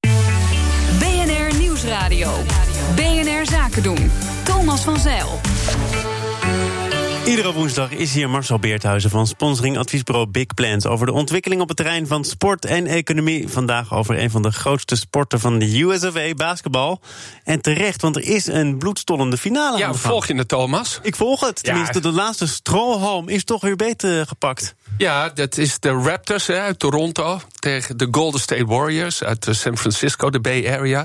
BNR Nieuwsradio. BNR Zaken doen. Thomas van Zijl. Iedere woensdag is hier Marcel Beerthuizen van sponsoring adviesbureau Big Plans over de ontwikkeling op het terrein van sport en economie. Vandaag over een van de grootste sporten van de US of A, basketbal. En terecht, want er is een bloedstollende finale. Ja, volg je het, Thomas? Ik volg het. Tenminste, de laatste strohalm is toch weer beter gepakt. Ja, dat is de Raptors uit Toronto tegen de Golden State Warriors uit San Francisco, de Bay Area.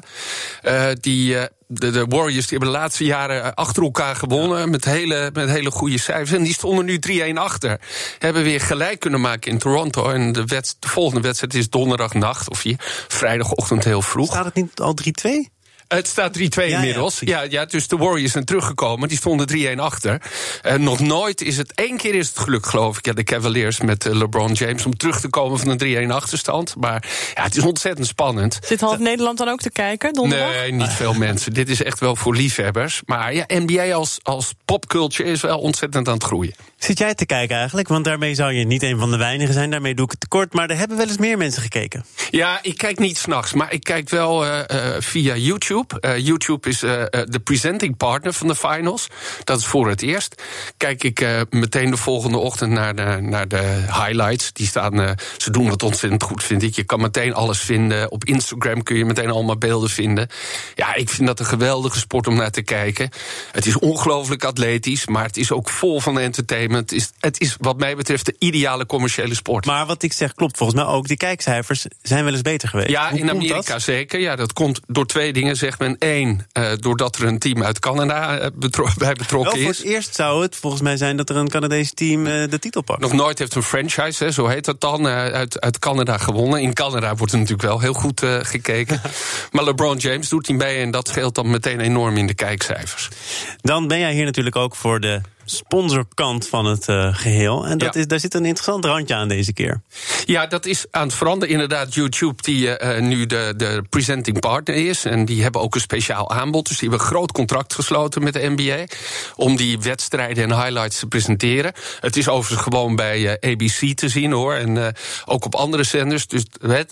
De Warriors die hebben de laatste jaren achter elkaar gewonnen met hele goede cijfers. En die stonden nu 3-1 achter. Hebben weer gelijk kunnen maken in Toronto. En de volgende wedstrijd is donderdagnacht of vrijdagochtend heel vroeg. Staat het niet al 3-2? Het staat 3-2 inmiddels. Ja, dus de Warriors zijn teruggekomen. Die stonden 3-1 achter. Nog nooit is het... 1 keer is het geluk, geloof ik. Ja, de Cavaliers met LeBron James om terug te komen van een 3-1 achterstand. Maar ja, het is ontzettend spannend. Zit half Nederland dan ook te kijken, donderdag? Nee, niet veel mensen. Dit is echt wel voor liefhebbers. Maar ja, NBA als popculture is wel ontzettend aan het groeien. Zit jij te kijken eigenlijk? Want daarmee zou je niet een van de weinigen zijn. Daarmee doe ik het tekort. Maar er hebben wel eens meer mensen gekeken. Ja, ik kijk niet 's nachts. Maar ik kijk wel via YouTube. YouTube is de presenting partner van de finals. Dat is voor het eerst. Kijk ik meteen de volgende ochtend naar de highlights. Die staan, ze doen het ontzettend goed, vind ik. Je kan meteen alles vinden. Op Instagram kun je meteen allemaal beelden vinden. Ja, ik vind dat een geweldige sport om naar te kijken. Het is ongelooflijk atletisch, maar het is ook vol van entertainment. Het is wat mij betreft de ideale commerciële sport. Maar wat ik zeg klopt volgens mij ook. Die kijkcijfers zijn wel eens beter geweest. Ja, in Amerika zeker. Ja, dat komt door 2 dingen, zegt men. 1, doordat er een team uit Canada bij betrokken is. Voor het eerst zou het volgens mij zijn dat er een Canadees team de titel pakt. Nog nooit heeft een franchise, zo heet dat dan, uit Canada gewonnen. In Canada wordt er natuurlijk wel heel goed gekeken. Maar LeBron James doet niet mee en dat scheelt dan meteen enorm in de kijkcijfers. Dan ben jij hier natuurlijk ook voor de sponsorkant van het geheel. En daar zit een interessant randje aan deze keer. Ja, dat is aan het veranderen. Inderdaad, YouTube die nu de presenting partner is. En die hebben ook een speciaal aanbod. Dus die hebben een groot contract gesloten met de NBA om die wedstrijden en highlights te presenteren. Het is overigens gewoon bij ABC te zien, hoor. En ook op andere zenders. Dus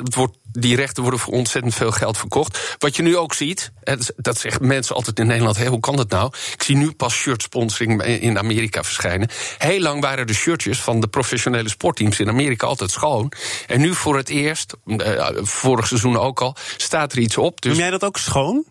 die rechten worden voor ontzettend veel geld verkocht. Wat je nu ook ziet, dat zeggen mensen altijd in Nederland, hoe kan dat nou? Ik zie nu pas shirt-sponsoring in Amerika verschijnen. Heel lang waren de shirtjes van de professionele sportteams in Amerika altijd schoon. En nu voor het eerst, vorig seizoen ook al, staat er iets op. Dus... Noem jij dat ook schoon?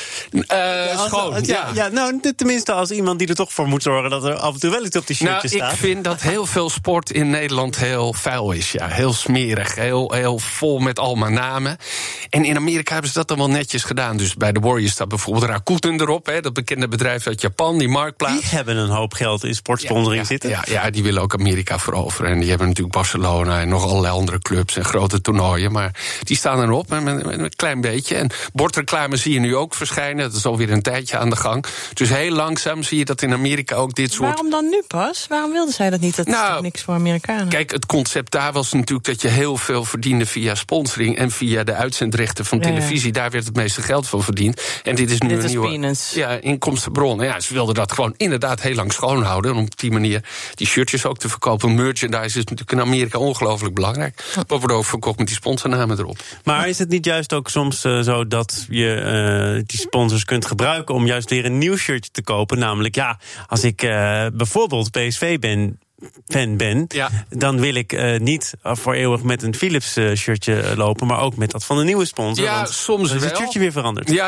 Schoon, ja. Nou, tenminste als iemand die er toch voor moet zorgen dat er af en toe wel iets op die shirtjes staat. Ik vind dat heel veel sport in Nederland heel vuil is. Ja, heel smerig, heel vol met allemaal namen. En in Amerika hebben ze dat dan wel netjes gedaan. Dus bij de Warriors staat bijvoorbeeld Rakuten erop, dat bekende bedrijf uit Japan, die marktplaats. Die hebben een hoop geld in sportsponsoring zitten. Ja, die willen ook Amerika veroveren. En die hebben natuurlijk Barcelona en nog allerlei andere clubs en grote toernooien. Maar die staan erop, een klein beetje. En bordreclame zie je nu ook verschijnen. Dat is alweer een tijdje aan de gang. Dus heel langzaam zie je dat in Amerika ook dit soort... Waarom dan nu pas? Waarom wilden zij dat niet? Dat is toch niks voor Amerikanen? Kijk, het concept daar was natuurlijk dat je heel veel verdiende via sponsoring en via de uitzendrechten van televisie. Daar werd het meeste geld van verdiend. En dit is nu een nieuwe inkomstenbron. Ja, ze wilden dat gewoon inderdaad heel lang schoonhouden. En op die manier die shirtjes ook te verkopen. Merchandise is natuurlijk in Amerika ongelooflijk belangrijk. Dat wordt ook verkocht met die sponsornamen erop. Maar is het niet juist ook soms zo dat je die sponsors kunt gebruiken om juist weer een nieuw shirtje te kopen? Namelijk, als ik bijvoorbeeld PSV fan ben, dan wil ik niet voor eeuwig met een Philips shirtje lopen, maar ook met dat van de nieuwe sponsor. Ja, soms wel. Is het shirtje weer veranderd? Ja,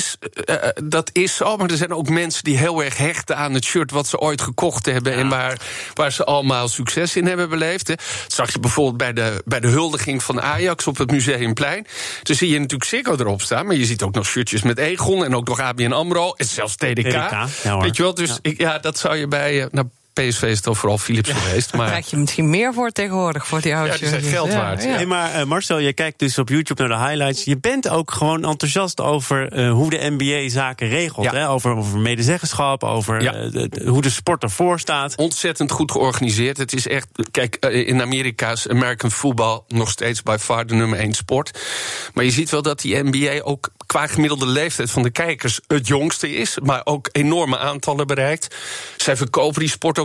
dat is zo, maar er zijn ook mensen die heel erg hechten aan het shirt wat ze ooit gekocht hebben en waar ze allemaal succes in hebben beleefd. Dat zag je bijvoorbeeld bij de huldiging van Ajax op het Museumplein. Toen zie je natuurlijk Ziggo erop staan, maar je ziet ook nog shirtjes met Egon en ook nog ABN AMRO en zelfs TDK. Weet je wel, dus dat zou je bij... PSV is toch vooral Philips geweest. Maar... Daar krijg je misschien meer voor tegenwoordig, voor die oude shirtjes. Ja, die zijn geld waard. Ja. Hey, maar Marcel, je kijkt dus op YouTube naar de highlights. Je bent ook gewoon enthousiast over hoe de NBA zaken regelt. Hè? Over medezeggenschap, over hoe de sport ervoor staat. Ontzettend goed georganiseerd. Het is echt, kijk, in Amerika is American football nog steeds by far de nummer 1 sport. Maar je ziet wel dat die NBA ook qua gemiddelde leeftijd van de kijkers het jongste is, maar ook enorme aantallen bereikt. Zij verkopen die sport ook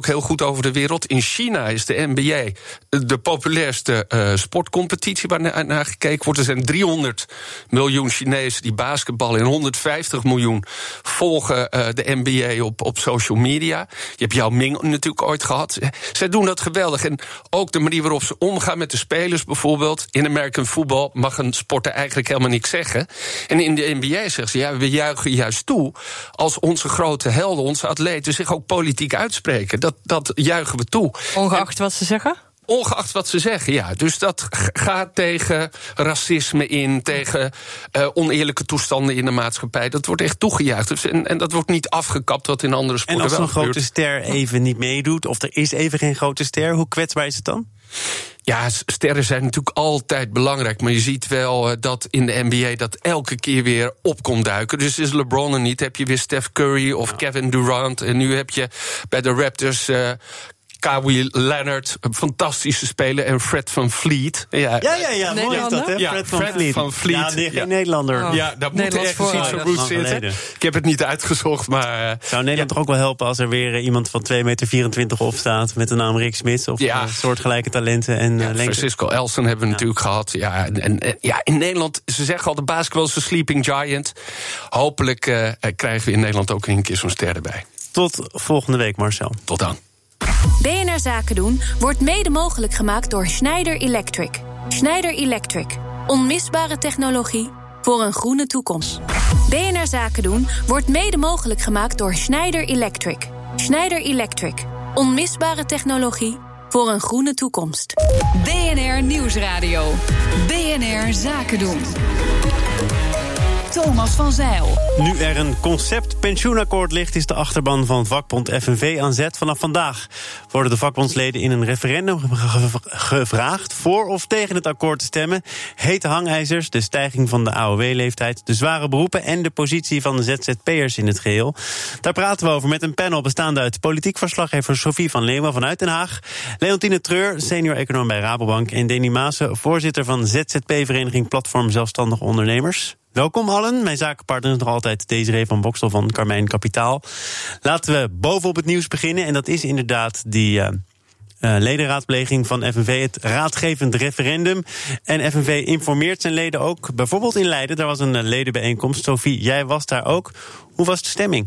ook heel goed over de wereld. In China is de NBA de populairste sportcompetitie waar naar gekeken wordt. Er zijn 300 miljoen Chinezen die basketballen en 150 miljoen volgen de NBA op social media. Je hebt Yao Ming natuurlijk ooit gehad. Zij doen dat geweldig. En ook de manier waarop ze omgaan met de spelers bijvoorbeeld. In American football mag een sporter eigenlijk helemaal niks zeggen. En in de NBA zeggen ze, ja, we juichen juist toe als onze grote helden, onze atleten zich ook politiek uitspreken. Dat juichen we toe. Ongeacht wat ze zeggen? Ongeacht wat ze zeggen, ja. Dus dat gaat tegen racisme in, tegen oneerlijke toestanden in de maatschappij. Dat wordt echt toegejuicht. En dat wordt niet afgekapt wat in andere sporten wel gebeurt. En als een grote ster even niet meedoet, of er is even geen grote ster, hoe kwetsbaar is het dan? Ja, sterren zijn natuurlijk altijd belangrijk. Maar je ziet wel dat in de NBA dat elke keer weer op komt duiken. Dus is LeBron er niet, heb je weer Steph Curry of Kevin Durant. En nu heb je bij de Raptors Kawhi Leonard, een fantastische speler, en Fred VanVleet. Ja, mooi is dat, hè? Ja, Fred VanVleet. Ja, geen Nederlander. Oh. Ja, dat moet ergens iets op roots zitten. Ik heb het niet uitgezocht, maar zou Nederland toch ook wel helpen als er weer iemand van 2,24 meter opstaat met de naam Rick Smits of soortgelijke talenten en lengte. Francisco Elson hebben we natuurlijk gehad. Ja, en in Nederland, ze zeggen al, de basketbal is een sleeping giant. Hopelijk krijgen we in Nederland ook een keer zo'n ster erbij. Tot volgende week, Marcel. Tot dan. BNR Zaken doen wordt mede mogelijk gemaakt door Schneider Electric. Schneider Electric. Onmisbare technologie voor een groene toekomst. BNR Zaken doen wordt mede mogelijk gemaakt door Schneider Electric. Schneider Electric. Onmisbare technologie voor een groene toekomst. BNR Nieuwsradio. BNR Zaken doen. Thomas van Zeil. Nu er een concept pensioenakkoord ligt, is de achterban van vakbond FNV aan zet. Vanaf vandaag worden de vakbondsleden in een referendum gevraagd voor of tegen het akkoord te stemmen. Hete hangijzers, de stijging van de AOW-leeftijd, de zware beroepen en de positie van de ZZP'ers in het geheel. Daar praten we over met een panel bestaande uit politiek verslaggever Sophie van Leeuwen vanuit Den Haag, Leontine Treur, senior econoom bij Rabobank, en Danny Maassen, voorzitter van ZZP-vereniging Platform Zelfstandige Ondernemers. Welkom allen. Mijn zakenpartner is nog altijd Desiree van Bokstel van Carmijn Kapitaal. Laten we bovenop het nieuws beginnen. En dat is inderdaad die ledenraadpleging van FNV, het raadgevend referendum. En FNV informeert zijn leden ook, bijvoorbeeld in Leiden. Daar was een ledenbijeenkomst. Sophie, jij was daar ook. Hoe was de stemming?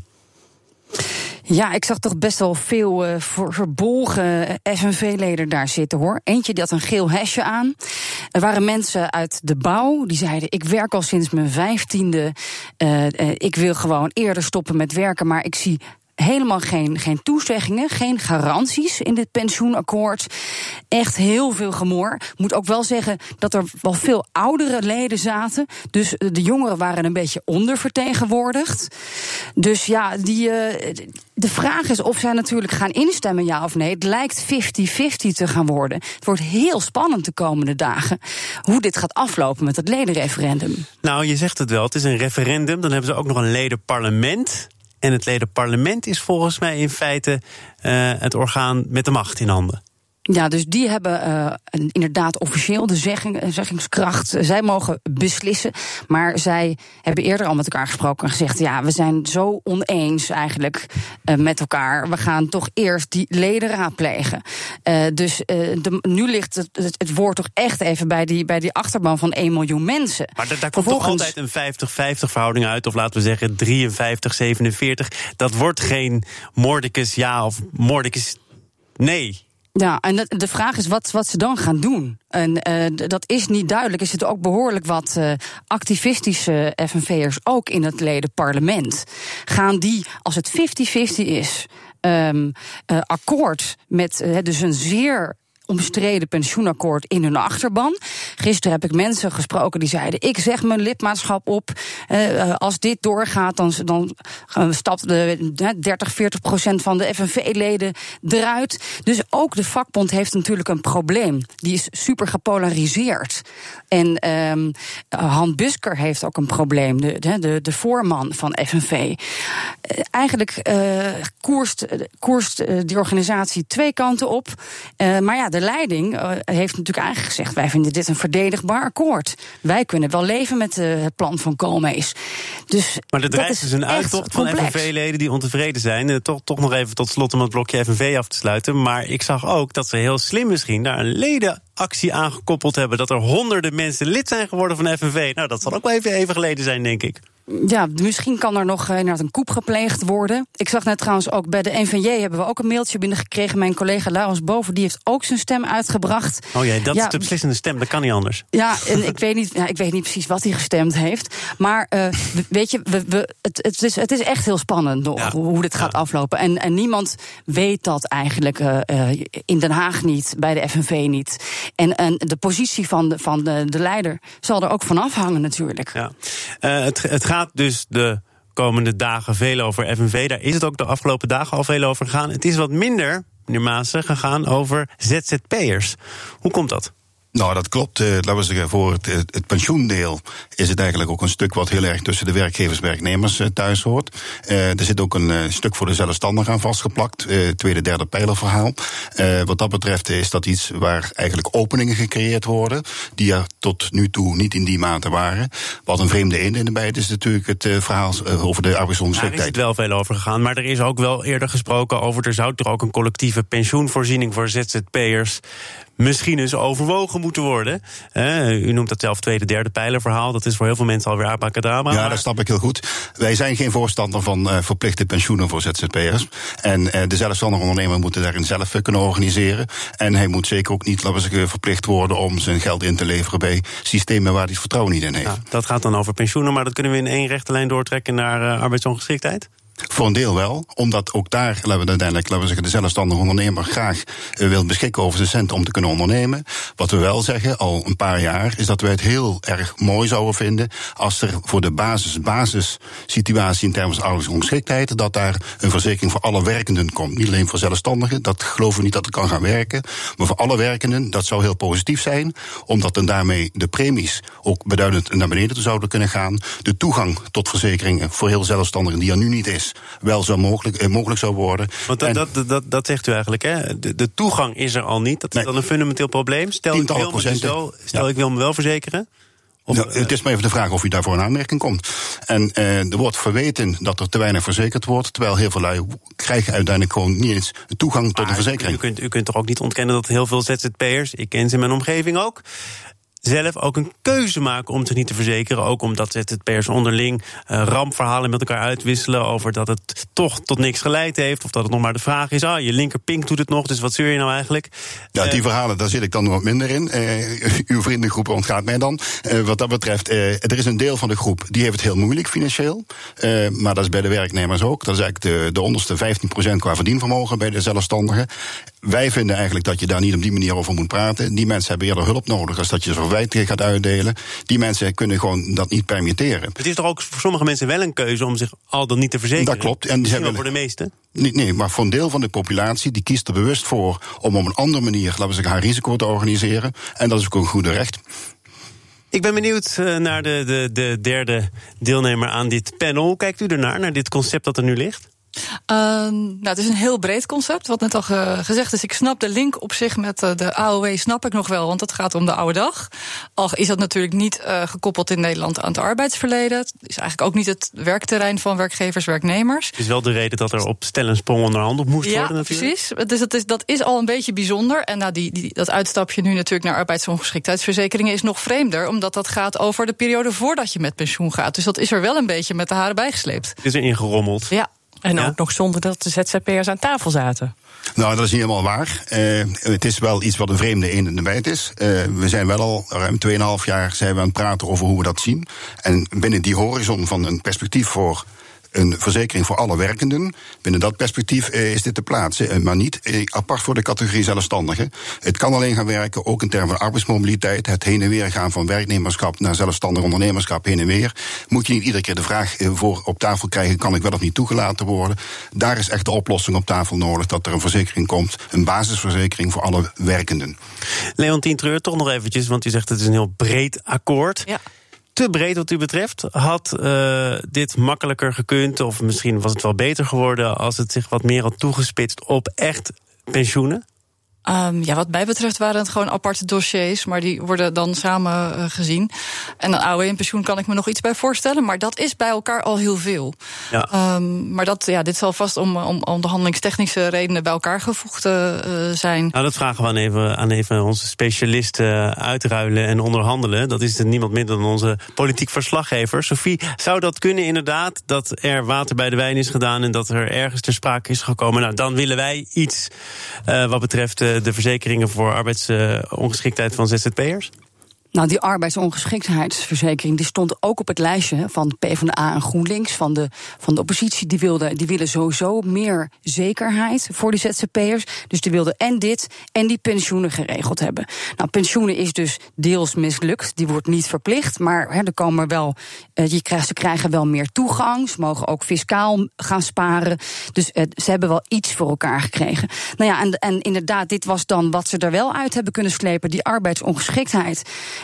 Ja, ik zag toch best wel veel verbolgen FNV-leden daar zitten, hoor. Eentje die had een geel hesje aan. Er waren mensen uit de bouw die zeiden: ik werk al sinds mijn 15e. Ik wil gewoon eerder stoppen met werken, maar ik zie helemaal geen toezeggingen, geen garanties in dit pensioenakkoord. Echt heel veel gemor. Ik moet ook wel zeggen dat er wel veel oudere leden zaten. Dus de jongeren waren een beetje ondervertegenwoordigd. Dus ja, de vraag is of zij natuurlijk gaan instemmen, ja of nee. Het lijkt 50-50 te gaan worden. Het wordt heel spannend de komende dagen hoe dit gaat aflopen met het ledenreferendum. Nou, je zegt het wel, het is een referendum. Dan hebben ze ook nog een ledenparlement. En het ledenparlement is volgens mij in feite het orgaan met de macht in handen. Ja, dus die hebben inderdaad officieel de zeggingskracht. Zij mogen beslissen. Maar zij hebben eerder al met elkaar gesproken en gezegd: ja, we zijn zo oneens eigenlijk met elkaar. We gaan toch eerst die leden raadplegen. Nu ligt het woord toch echt even bij die achterban van 1 miljoen mensen. Maar daar komt toch altijd een 50-50 verhouding uit? Of laten we zeggen 53-47. Dat wordt geen Mordecus ja of Mordecus nee. Ja, en de vraag is wat ze dan gaan doen. En dat is niet duidelijk. Er zitten ook behoorlijk wat activistische FNV'ers ook in het ledenparlement. Gaan die, als het 50-50 is, akkoord met dus een zeer omstreden pensioenakkoord in hun achterban. Gisteren heb ik mensen gesproken die zeiden: ik zeg mijn lidmaatschap op. Als dit doorgaat, dan stapt de 30-40% van de FNV-leden eruit. Dus ook de vakbond heeft natuurlijk een probleem. Die is super gepolariseerd. En Han Busker heeft ook een probleem, de voorman van FNV. Eigenlijk koerst die organisatie twee kanten op. Maar ja, de leiding heeft natuurlijk eigenlijk gezegd: wij vinden dit een verdedigbaar akkoord. Wij kunnen wel leven met het plan van Koolmees. Dus maar er dreigt dus een uittocht van FNV-leden die ontevreden zijn. Toch nog even tot slot om het blokje FNV af te sluiten. Maar ik zag ook dat ze heel slim misschien daar een ledenactie aangekoppeld hebben. Dat er honderden mensen lid zijn geworden van FNV. Nou, dat zal ook wel even geleden zijn, denk ik. Ja, misschien kan er nog inderdaad een coup gepleegd worden. Ik zag net trouwens ook bij de NVJ hebben we ook een mailtje binnengekregen. Mijn collega Laurens Boven, die heeft ook zijn stem uitgebracht. Oh ja, dat is de beslissende stem, dat kan niet anders. Ja, en ik weet niet precies wat hij gestemd heeft. Maar weet je, het is echt heel spannend hoe dit gaat aflopen. En niemand weet dat eigenlijk in Den Haag niet, bij de FNV niet. En de positie van de leider zal er ook van afhangen natuurlijk. Ja. Het gaat dus de komende dagen veel over FNV. Daar is het ook de afgelopen dagen al veel over gegaan. Het is wat minder, meneer Maassen, gegaan over ZZP'ers. Hoe komt dat? Nou, dat klopt. Laten we zeggen, voor het pensioendeel is het eigenlijk ook een stuk wat heel erg tussen de werkgevers en werknemers thuis hoort. Er zit ook een stuk voor de zelfstandigen aan vastgeplakt. Tweede, derde pijlerverhaal. Wat dat betreft is dat iets waar eigenlijk openingen gecreëerd worden, die er tot nu toe niet in die mate waren. Wat een vreemde eend in de bijt is natuurlijk het verhaal over de arbeidsongeschiktheid. Daar is het wel veel over gegaan, maar er is ook wel eerder gesproken over, er zou toch ook een collectieve pensioenvoorziening voor ZZP'ers misschien eens overwogen moeten worden. U noemt dat zelf tweede, derde pijlerverhaal. Dat is voor heel veel mensen alweer abacadabra. Ja, dat snap ik heel goed. Wij zijn geen voorstander van verplichte pensioenen voor ZZP'ers. En de zelfstandige ondernemer moet het daarin zelf kunnen organiseren. En hij moet zeker ook niet, laten we zeggen, verplicht worden om zijn geld in te leveren bij systemen waar hij het vertrouwen niet in heeft. Ja, dat gaat dan over pensioenen, maar dat kunnen we in één rechte lijn doortrekken naar arbeidsongeschiktheid? Voor een deel wel, omdat ook daar de zelfstandige ondernemer graag wil beschikken over zijn centen om te kunnen ondernemen. Wat we wel zeggen, al een paar jaar, is dat wij het heel erg mooi zouden vinden als er voor de basissituatie in termen van arbeidsongeschiktheid, dat daar een verzekering voor alle werkenden komt. Niet alleen voor zelfstandigen, dat geloven we niet dat het kan gaan werken, maar voor alle werkenden, dat zou heel positief zijn, omdat dan daarmee de premies ook beduidend naar beneden zouden kunnen gaan. De toegang tot verzekeringen voor heel zelfstandigen die er nu niet is, wel zo mogelijk zou worden. Want dat zegt u eigenlijk, hè? De toegang is er al niet. Dat is dan een fundamenteel probleem. Stel, ik wil me wel verzekeren. Het is maar even de vraag of u daarvoor in aanmerking komt. En er wordt verweten dat er te weinig verzekerd wordt, terwijl heel veel lui krijgen uiteindelijk gewoon niet eens toegang tot de verzekering. U kunt toch ook niet ontkennen dat heel veel ZZP'ers, ik ken ze in mijn omgeving ook, zelf ook een keuze maken om zich niet te verzekeren. Ook omdat ZZP'ers onderling rampverhalen met elkaar uitwisselen over dat het toch tot niks geleid heeft, of dat het nog maar de vraag is, je linkerpink doet het nog, dus wat zeur je nou eigenlijk? Ja, die verhalen, daar zit ik dan wat minder in. Uw vriendengroep ontgaat mij dan. Wat dat betreft, er is een deel van de groep die heeft het heel moeilijk financieel. Maar dat is bij de werknemers ook. Dat is eigenlijk de onderste 15% qua verdienvermogen bij de zelfstandigen. Wij vinden eigenlijk dat je daar niet op die manier over moet praten. Die mensen hebben eerder hulp nodig als dat je verwijt gaat uitdelen. Die mensen kunnen gewoon dat niet permitteren. Het is toch ook voor sommige mensen wel een keuze om zich al dan niet te verzekeren? Dat klopt. En misschien wel voor de meesten? Nee, maar voor een deel van de populatie die kiest er bewust voor om op een andere manier, laten we zeggen, haar risico te organiseren. En dat is ook een goede recht. Ik ben benieuwd naar de derde deelnemer aan dit panel. Hoe kijkt u ernaar, naar dit concept dat er nu ligt? Het is een heel breed concept, wat net al gezegd is. Ik snap de link op zich met de AOW, snap ik nog wel, want het gaat om de oude dag. Al is dat natuurlijk niet gekoppeld in Nederland aan het arbeidsverleden. Het is eigenlijk ook niet het werkterrein van werkgevers, werknemers. Het is wel de reden dat er op stel en sprong onderhandeld moest worden natuurlijk. Precies. Dus dat is al een beetje bijzonder. En dat uitstapje nu natuurlijk naar arbeidsongeschiktheidsverzekeringen is nog vreemder, omdat dat gaat over de periode voordat je met pensioen gaat. Dus dat is er wel een beetje met de haren bijgesleept. Het is er ingerommeld. Ja. En ook nog zonder dat de ZZP'ers aan tafel zaten. Nou, dat is niet helemaal waar. Het is wel iets wat een vreemde eend in de bijt is. We zijn wel al ruim 2,5 jaar zijn we aan het praten over hoe we dat zien. En binnen die horizon van een perspectief voor een verzekering voor alle werkenden, binnen dat perspectief is dit te plaatsen, maar niet apart voor de categorie zelfstandigen. Het kan alleen gaan werken, ook in termen van arbeidsmobiliteit, het heen en weer gaan van werknemerschap naar zelfstandig ondernemerschap heen en weer. Moet je niet iedere keer de vraag voor op tafel krijgen, kan ik wel of niet toegelaten worden? Daar is echt de oplossing op tafel nodig, dat er een verzekering komt, een basisverzekering voor alle werkenden. Leontien Treur, toch nog eventjes, want u zegt het is een heel breed akkoord. Ja. Te breed wat u betreft. Had dit makkelijker gekund, of misschien was het wel beter geworden als het zich wat meer had toegespitst op echt pensioenen? Wat mij betreft waren het gewoon aparte dossiers, maar die worden dan samen gezien. En een AOW en pensioen kan ik me nog iets bij voorstellen, maar dat is bij elkaar al heel veel. Ja. Maar dit zal vast om onderhandelingstechnische redenen bij elkaar gevoegd zijn. Nou, dat vragen we aan even onze specialisten uitruilen en onderhandelen. Dat is niemand minder dan onze politiek verslaggever. Sophie, zou dat kunnen inderdaad, dat er water bij de wijn is gedaan en dat er ergens ter sprake is gekomen? Nou, dan willen wij iets wat betreft de verzekeringen voor arbeidsongeschiktheid van ZZP'ers? Nou, die arbeidsongeschiktheidsverzekering die stond ook op het lijstje van PvdA en GroenLinks, van de oppositie. Die willen sowieso meer zekerheid voor die ZZP'ers. Dus die wilden en dit en die pensioenen geregeld hebben. Nou, pensioenen is dus deels mislukt. Die wordt niet verplicht, maar er komen wel, ze krijgen wel meer toegang. Ze mogen ook fiscaal gaan sparen. Dus ze hebben wel iets voor elkaar gekregen. Nou ja, en inderdaad, dit was dan wat ze er wel uit hebben kunnen slepen, die arbeidsongeschiktheid.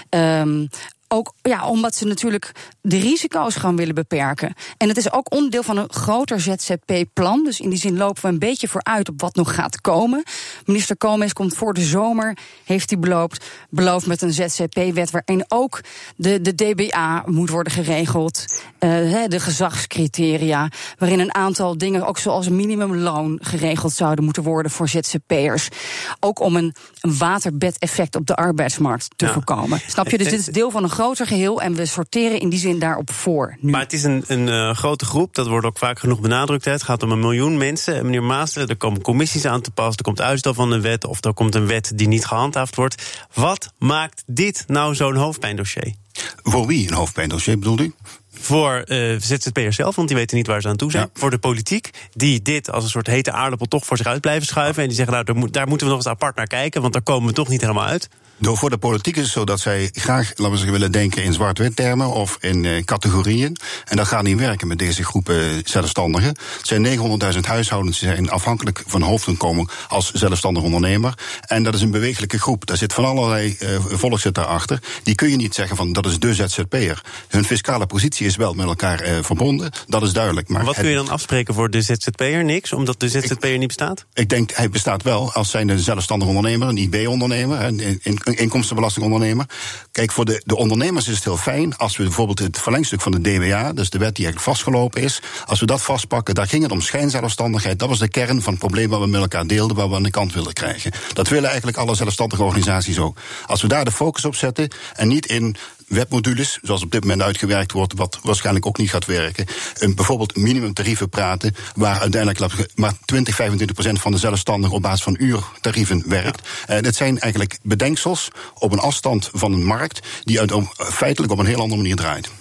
Ook omdat ze natuurlijk de risico's gaan willen beperken. En het is ook onderdeel van een groter ZZP-plan. Dus in die zin lopen we een beetje vooruit op wat nog gaat komen. Minister Koolmees komt voor de zomer, heeft hij beloofd met een ZZP-wet waarin ook de DBA moet worden geregeld. De gezagscriteria, waarin een aantal dingen, ook zoals een minimumloon, geregeld zouden moeten worden voor ZZP'ers. Ook om een waterbedeffect op de arbeidsmarkt te voorkomen. Snap je? Dus dit is deel van een groter geheel en we sorteren in die zin daarop voor nu. Maar het is een grote groep, dat wordt ook vaak genoeg benadrukt. Het gaat om 1 miljoen mensen. En meneer Maasdelen, er komen commissies aan te pas, er komt uitstel van een wet of er komt een wet die niet gehandhaafd wordt. Wat maakt dit nou zo'n hoofdpijndossier? Voor wie een hoofdpijndossier bedoelt u? Voor ZZP'ers zelf, want die weten niet waar ze aan toe zijn. Ja. Voor de politiek, die dit als een soort hete aardappel toch voor zich uit blijven schuiven. En die zeggen, daar moeten we nog eens apart naar kijken, want daar komen we toch niet helemaal uit. Voor de politiek is het zo dat zij graag, laten we zeggen, willen denken in zwart-wit termen of in categorieën. En dat gaat niet werken met deze groepen zelfstandigen. Het zijn 900.000 huishoudens die zijn afhankelijk van hoofdinkomen als zelfstandig ondernemer. En dat is een bewegelijke groep. Daar zit van allerlei volk zit daarachter. Die kun je niet zeggen van dat is de ZZP'er. Hun fiscale positie is wel met elkaar verbonden. Dat is duidelijk. Maar wat kun je dan afspreken voor de ZZP'er? Niks, omdat de ZZP'er niet bestaat? Ik denk, hij bestaat wel als zijnde zelfstandig ondernemer, een IB-ondernemer, een inkomstenbelastingondernemer. Kijk, voor de ondernemers is het heel fijn als we bijvoorbeeld het verlengstuk van de DBA, dus de wet die eigenlijk vastgelopen is, als we dat vastpakken, daar ging het om schijnzelfstandigheid. Dat was de kern van het probleem wat we met elkaar deelden, waar we aan de kant wilden krijgen. Dat willen eigenlijk alle zelfstandige organisaties ook. Als we daar de focus op zetten en niet in webmodules, zoals op dit moment uitgewerkt wordt, wat waarschijnlijk ook niet gaat werken. Bijvoorbeeld minimumtarieven praten, waar uiteindelijk maar 20-25% van de zelfstandigen op basis van uurtarieven werkt. Dat zijn eigenlijk bedenksels op een afstand van een markt die feitelijk op een heel andere manier draait.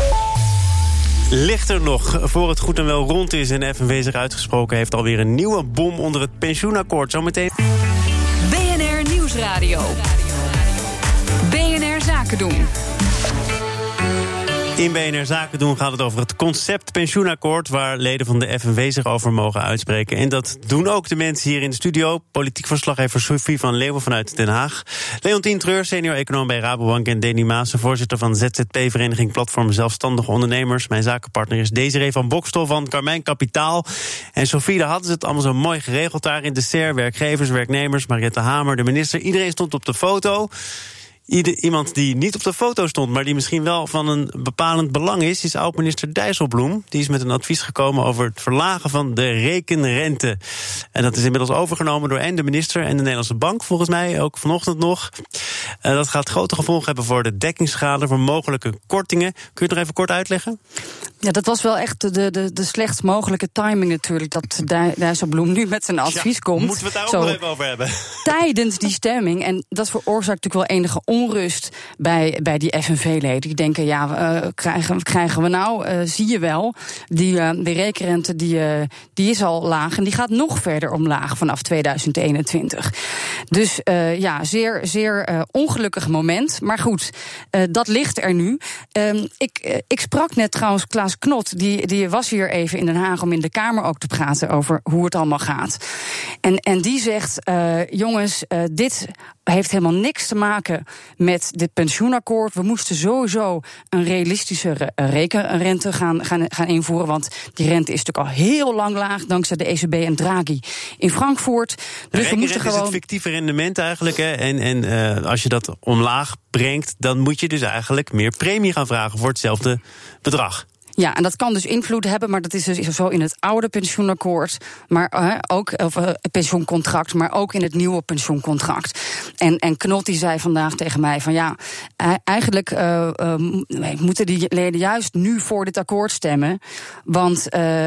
Ligt er nog, voor het goed en wel rond is en FNV zich uitgesproken heeft, alweer een nieuwe bom onder het pensioenakkoord. Zometeen. BNR Nieuwsradio. BNR Zaken doen. In BNR Zaken doen gaat het over het concept pensioenakkoord, waar leden van de FNV zich over mogen uitspreken. En dat doen ook de mensen hier in de studio. Politiek verslaggever Sophie van Leeuwen vanuit Den Haag. Leontien Treur, senior econoom bij Rabobank. En Danny Maassen, voorzitter van ZZP-vereniging Platform Zelfstandige Ondernemers. Mijn zakenpartner is Desiree van Bokstel van Carmijn Kapitaal. En Sophie, daar hadden ze het allemaal zo mooi geregeld daar in de SER. Werkgevers, werknemers, Mariette Hamer, de minister. Iedereen stond op de foto. Iemand die niet op de foto stond, maar die misschien wel van een bepalend belang is oud-minister Dijsselbloem. Die is met een advies gekomen over het verlagen van de rekenrente. En dat is inmiddels overgenomen door en de minister en de Nederlandse Bank, volgens mij, ook vanochtend nog. Dat gaat grote gevolgen hebben voor de dekkingsschade, voor mogelijke kortingen. Kun je het nog even kort uitleggen? Ja, dat was wel echt de slechtst mogelijke timing natuurlijk, dat Dijsselbloem nu met zijn advies komt. Moeten we het daar ook nog even over hebben? Tijdens die stemming, en dat veroorzaakt natuurlijk wel enige onrust bij die FNV-leden. Die denken, krijgen we nou? Zie je wel, de rekenrente die is al laag en die gaat nog verder omlaag vanaf 2021. Dus zeer, zeer ongelukkig moment. Maar goed, dat ligt er nu. Ik sprak net trouwens Klaas Knot, die was hier even in Den Haag om in de Kamer ook te praten over hoe het allemaal gaat. En die zegt, jongens, dit heeft helemaal niks te maken met dit pensioenakkoord. We moesten sowieso een realistische rekenrente gaan invoeren, want die rente is natuurlijk al heel lang laag dankzij de ECB en Draghi in Frankfurt. Dus we moesten gewoon... is het fictieve rendement eigenlijk. Hè? En als je dat omlaag brengt, dan moet je dus eigenlijk meer premie gaan vragen voor hetzelfde bedrag. Ja, en dat kan dus invloed hebben, maar dat is dus zo in het oude pensioenakkoord, maar pensioencontract, maar ook in het nieuwe pensioencontract. En Knot die zei vandaag tegen mij van ja, eigenlijk moeten die leden juist nu voor dit akkoord stemmen, want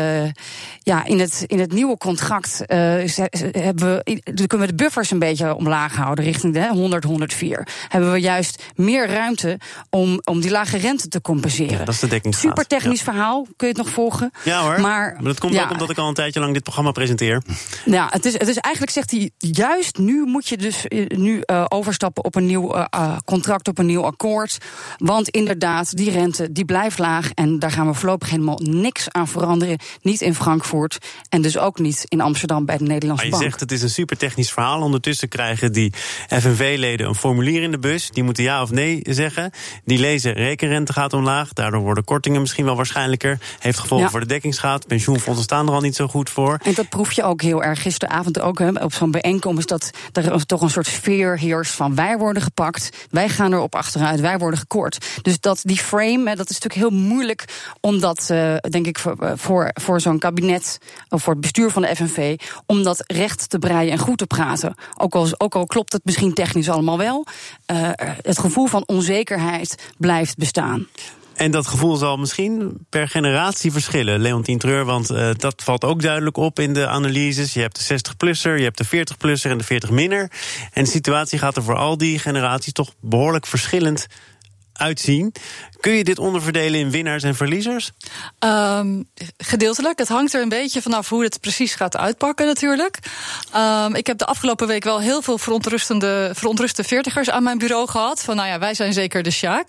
in het nieuwe contract kunnen we de buffers een beetje omlaag houden richting de 100, 104. Hebben we juist meer ruimte om die lage rente te compenseren. Ja, dat is de dekkingsgraad. Super technisch verhaal, kun je het nog volgen? Ja hoor, maar dat komt ook omdat ik al een tijdje lang dit programma presenteer. Ja, het is eigenlijk, zegt hij, juist nu moet je dus overstappen op een nieuw contract, op een nieuw akkoord. Want inderdaad, die rente die blijft laag en daar gaan we voorlopig helemaal niks aan veranderen. Niet in Frankfurt en dus ook niet in Amsterdam bij de Nederlandse Bank. Je zegt het is een super technisch verhaal. Ondertussen krijgen die FNV-leden een formulier in de bus. Die moeten ja of nee zeggen. Die lezen rekenrente gaat omlaag. Daardoor worden kortingen misschien wel waarschijnlijker. Heeft gevolgen voor de dekkingsgraad. Pensioenfondsen staan er al niet zo goed voor. En dat proef je ook heel erg gisteravond ook op zo'n bijeenkomst, dat er toch een soort sfeer heerst van wij worden gepakt, wij gaan erop achteruit, wij worden gekort. Dus die frame, dat is natuurlijk heel moeilijk om dat, denk ik, voor zo'n kabinet of voor het bestuur van de FNV, om dat recht te breien en goed te praten. Ook al klopt het misschien technisch allemaal wel, het gevoel van onzekerheid blijft bestaan. En dat gevoel zal misschien per generatie verschillen, Leontien Treur, want dat valt ook duidelijk op in de analyses. Je hebt de 60-plusser, je hebt de 40-plusser en de 40-minner. En de situatie gaat er voor al die generaties toch behoorlijk verschillend uitzien. Kun je dit onderverdelen in winnaars en verliezers? Gedeeltelijk. Het hangt er een beetje vanaf hoe het precies gaat uitpakken natuurlijk. Ik heb de afgelopen week wel heel veel verontruste veertigers aan mijn bureau gehad. Van nou ja, wij zijn zeker de Sjaak.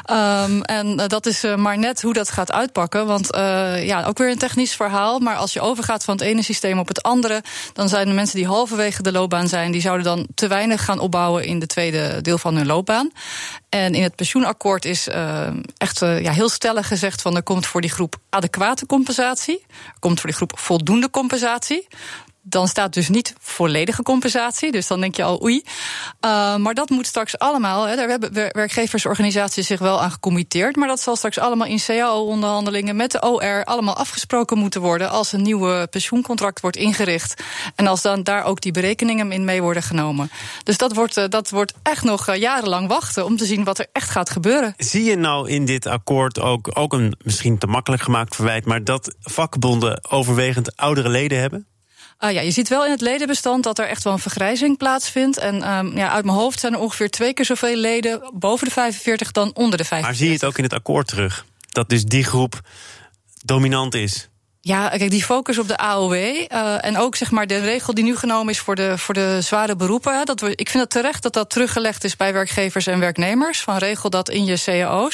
En dat is maar net hoe dat gaat uitpakken. Want ook weer een technisch verhaal. Maar als je overgaat van het ene systeem op het andere, dan zijn de mensen die halverwege de loopbaan zijn, die zouden dan te weinig gaan opbouwen in de tweede deel van hun loopbaan. En in het pensioenakkoord is echt heel stellig gezegd van er komt voor die groep adequate compensatie, er komt voor die groep voldoende compensatie. Dan staat dus niet volledige compensatie. Dus dan denk je al oei. Maar dat moet straks allemaal. Daar hebben werkgeversorganisaties zich wel aan gecommitteerd. Maar dat zal straks allemaal in CAO-onderhandelingen met de OR allemaal afgesproken moeten worden als een nieuwe pensioencontract wordt ingericht. En als dan daar ook die berekeningen in mee worden genomen. Dus dat wordt echt nog jarenlang wachten om te zien wat er echt gaat gebeuren. Zie je nou in dit akkoord ook een misschien te makkelijk gemaakt verwijt, maar dat vakbonden overwegend oudere leden hebben? Je ziet wel in het ledenbestand dat er echt wel een vergrijzing plaatsvindt. En uit mijn hoofd zijn er ongeveer 2 keer zoveel leden boven de 45 dan onder de 45. Maar zie je het ook in het akkoord terug? Dat dus die groep dominant is? Ja, kijk, die focus op de AOW en ook zeg maar de regel die nu genomen is voor de zware beroepen. Ik vind het terecht dat dat teruggelegd is bij werkgevers en werknemers. Van regel dat in je cao's.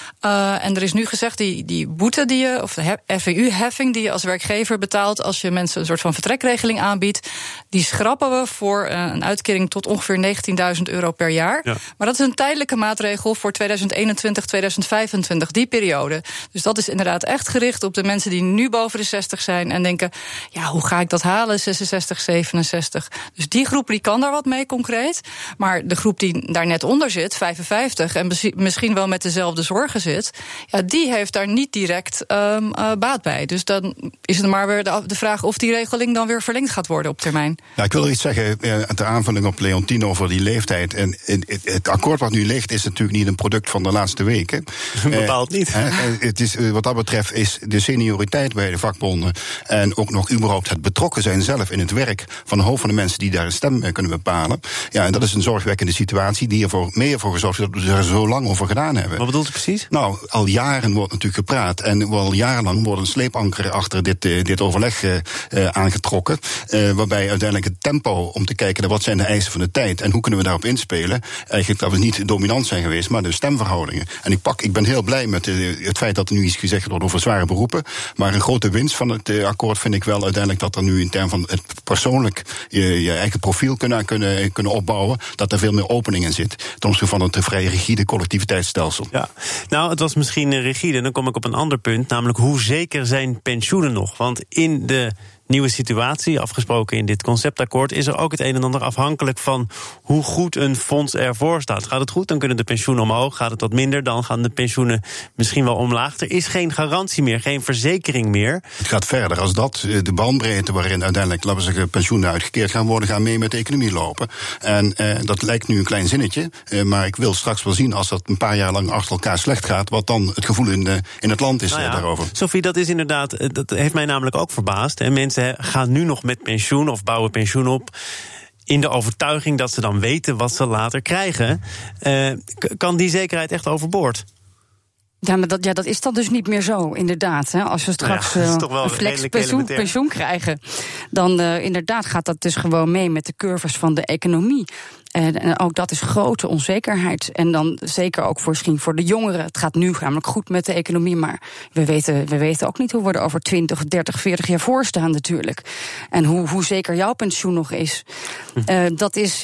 En er is nu gezegd, die boete die je, of de FVU-heffing die je als werkgever betaalt als je mensen een soort van vertrekregeling aanbiedt, die schrappen we voor een uitkering tot ongeveer €19.000 per jaar. Ja. Maar dat is een tijdelijke maatregel voor 2021, 2025, die periode. Dus dat is inderdaad echt gericht op de mensen die nu boven de 60 zijn en denken, hoe ga ik dat halen, 66, 67. Dus die groep die kan daar wat mee concreet. Maar de groep die daar net onder zit, 55, en misschien wel met dezelfde zorgen zit, die heeft daar niet direct baat bij. Dus dan is het maar weer de vraag of die regeling dan weer verlengd gaat worden op termijn. Ja, ik wil er iets zeggen ter aanvulling op Leontien over die leeftijd. En het akkoord wat nu ligt is natuurlijk niet een product van de laatste weken. Bepaald niet. Het is, wat dat betreft is de senioriteit bij de vakbonden en ook nog überhaupt het betrokken zijn zelf in het werk van een hoop van de mensen die daar een stem kunnen bepalen. Ja, en dat is een zorgwekkende situatie die ervoor gezorgd heeft dat we er zo lang over gedaan hebben. Wat bedoelt u precies? Nou, Nou, al jaren wordt natuurlijk gepraat. En al jarenlang wordt een sleepanker achter dit overleg aangetrokken. Waarbij uiteindelijk het tempo om te kijken naar wat zijn de eisen van de tijd en hoe kunnen we daarop inspelen. Eigenlijk dat we niet dominant zijn geweest, maar de stemverhoudingen. En ik ben heel blij met het feit dat er nu iets gezegd wordt over zware beroepen. Maar een grote winst van het akkoord vind ik wel uiteindelijk dat er nu in termen van het persoonlijk je eigen profiel kunnen opbouwen, dat er veel meer opening in zit. Ten opzichte van het vrij rigide collectiviteitsstelsel. Ja. Nou, het was misschien rigide. Dan kom ik op een ander punt, namelijk hoe zeker zijn pensioenen nog? Want in de nieuwe situatie, afgesproken in dit conceptakkoord, is er ook het een en ander afhankelijk van hoe goed een fonds ervoor staat. Gaat het goed, dan kunnen de pensioenen omhoog. Gaat het wat minder, dan gaan de pensioenen misschien wel omlaag. Er is geen garantie meer, geen verzekering meer. Het gaat verder. Als dat de bandbreedte waarin uiteindelijk, laten we zeggen, pensioenen uitgekeerd gaan worden, gaan mee met de economie lopen. En dat lijkt nu een klein zinnetje, maar ik wil straks wel zien, als dat een paar jaar lang achter elkaar slecht gaat, wat dan het gevoel in het land is daarover. Sophie, dat is inderdaad, dat heeft mij namelijk ook verbaasd. En mensen gaan nu nog met pensioen of bouwen pensioen op in de overtuiging dat ze dan weten wat ze later krijgen. Kan die zekerheid echt overboord? Ja, maar dat is dan dus niet meer zo, inderdaad. Hè. Als we straks een flex pensioen krijgen, dan inderdaad gaat dat dus gewoon mee met de curves van de economie. En ook dat is grote onzekerheid. En dan zeker ook misschien voor de jongeren. Het gaat nu namelijk goed met de economie, maar we weten ook niet hoe we er over 20, 30, 40 jaar voor staan natuurlijk. En hoe zeker jouw pensioen nog is. Dat is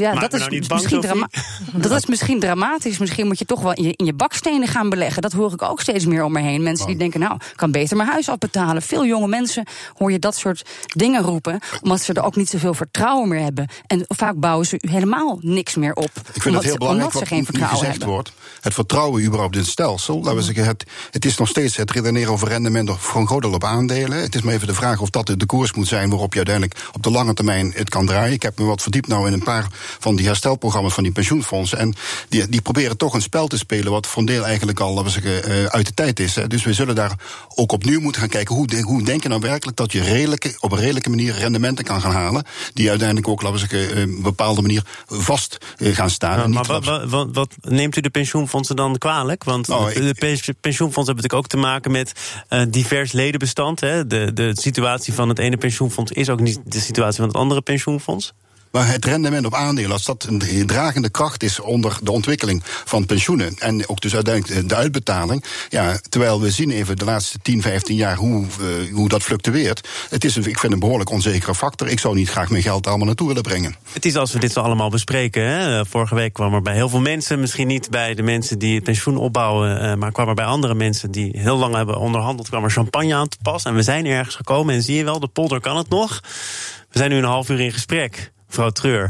misschien dramatisch. Misschien moet je toch wel in je bakstenen gaan beleggen. Dat hoor ik ook steeds meer om me heen. Mensen die denken, ik kan beter mijn huis afbetalen. Veel jonge mensen hoor je dat soort dingen roepen, omdat ze er ook niet zoveel vertrouwen meer hebben. En vaak bouwen ze helemaal niks meer op. Ik vind het heel belangrijk wat nu gezegd wordt. Het vertrouwen überhaupt in het stelsel. Laten we zeggen, het is nog steeds het redeneren over rendement of voor een groot deel op aandelen. Het is maar even de vraag of dat de koers moet zijn waarop je uiteindelijk op de lange termijn het kan draaien. Ik heb me wat verdiept in een paar van die herstelprogramma's van die pensioenfondsen. En die proberen toch een spel te spelen wat voor een deel eigenlijk al, laten we zeggen, uit de tijd is. Dus we zullen daar ook opnieuw moeten gaan kijken. Hoe denk je nou werkelijk dat je op een redelijke manier rendementen kan gaan halen, die uiteindelijk ook, laten we zeggen, op een bepaalde manier vast gaan staan. Wat neemt u de pensioenfondsen dan kwalijk? Want de pensioenfondsen hebben natuurlijk ook te maken met divers ledenbestand. Hè? De situatie van het ene pensioenfonds is ook niet de situatie van het andere pensioenfonds. Maar het rendement op aandelen, als dat een dragende kracht is onder de ontwikkeling van pensioenen en ook dus uiteindelijk de uitbetaling, terwijl we zien even de laatste 10, 15 jaar hoe dat fluctueert. Het is, ik vind, een behoorlijk onzekere factor. Ik zou niet graag mijn geld allemaal naartoe willen brengen. Het is als we dit zo allemaal bespreken. Hè? Vorige week kwam er bij heel veel mensen, misschien niet bij de mensen die het pensioen opbouwen, maar kwam er bij andere mensen die heel lang hebben onderhandeld, kwam er champagne aan te pas. En we zijn ergens gekomen en zie je wel, de polder kan het nog. We zijn nu een half uur in gesprek. Mevrouw Treur,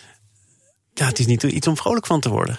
het is niet iets om vrolijk van te worden.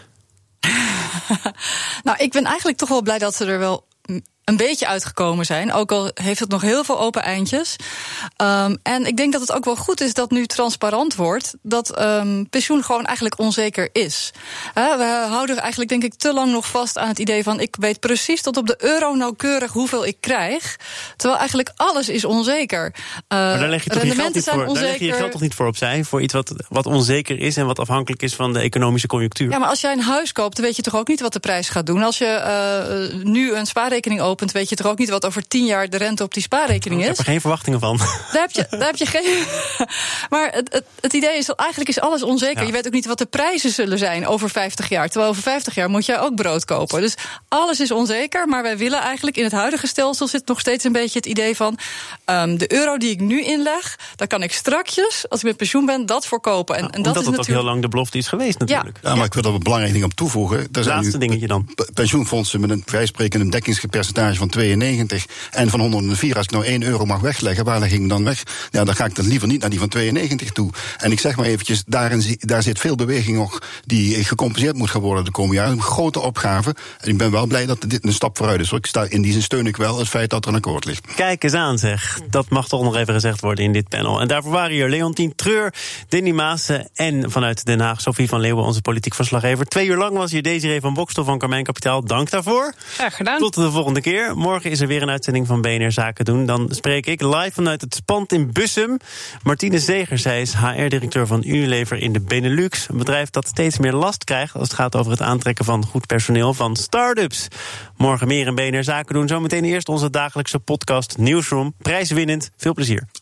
Nou, ik ben eigenlijk toch wel blij dat ze er wel een beetje uitgekomen zijn. Ook al heeft het nog heel veel open eindjes. En ik denk dat het ook wel goed is dat nu transparant wordt dat pensioen gewoon eigenlijk onzeker is. We houden eigenlijk, denk ik, te lang nog vast aan het idee van ik weet precies tot op de euro nauwkeurig hoeveel ik krijg. Terwijl eigenlijk alles is onzeker. Maar daar leg je toch je geld niet voor? Daar leg je je geld toch niet voor opzij? Voor iets wat onzeker is en wat afhankelijk is van de economische conjunctuur. Ja, maar als jij een huis koopt, dan weet je toch ook niet wat de prijs gaat doen. Als je nu een spaarrekening opent, weet je toch ook niet wat over 10 jaar de rente op die spaarrekening is. Ik heb er geen verwachtingen van. Daar heb je geen. Maar het idee is dat eigenlijk is alles onzeker. Ja. Je weet ook niet wat de prijzen zullen zijn over 50 jaar. Terwijl over 50 jaar moet jij ook brood kopen. Dus alles is onzeker. Maar wij willen eigenlijk in het huidige stelsel zit nog steeds een beetje het idee van de euro die ik nu inleg, daar kan ik strakjes, als ik met pensioen ben, dat voor kopen. En dat is natuurlijk ook heel lang de belofte is geweest natuurlijk. Ja, maar ik wil er een belangrijk ding op toevoegen. Laatste dingetje dan. Pensioenfondsen met een, wij spreken een dekkingspercentage van 92 en van 104. Als ik nou 1 euro mag wegleggen, waar leg ik hem dan weg? Ja, dan ga ik dan liever niet naar die van 92 toe. En ik zeg maar eventjes, daar zit veel beweging nog die gecompenseerd moet gaan worden de komende jaren. Een grote opgave. En ik ben wel blij dat dit een stap vooruit is. In die zin steun ik wel het feit dat er een akkoord ligt. Kijk eens aan, zeg. Dat mag toch nog even gezegd worden in dit panel. En daarvoor waren hier Leontien Treur, Denny Maassen en vanuit Den Haag Sophie van Leeuwen, onze politiek verslaggever. 2 uur lang was hier Desiree van Bokstel van Carmijn Kapitaal. Dank daarvoor. Graag gedaan. Tot de volgende keer. keer. Morgen is er weer een uitzending van BNR Zaken doen. Dan spreek ik live vanuit het Spand in Bussum. Martine Zeger, zij is HR-directeur van Unilever in de Benelux. Een bedrijf dat steeds meer last krijgt als het gaat over het aantrekken van goed personeel van start-ups. Morgen meer in BNR Zaken doen. Zometeen eerst onze dagelijkse podcast Newsroom. Prijswinnend. Veel plezier.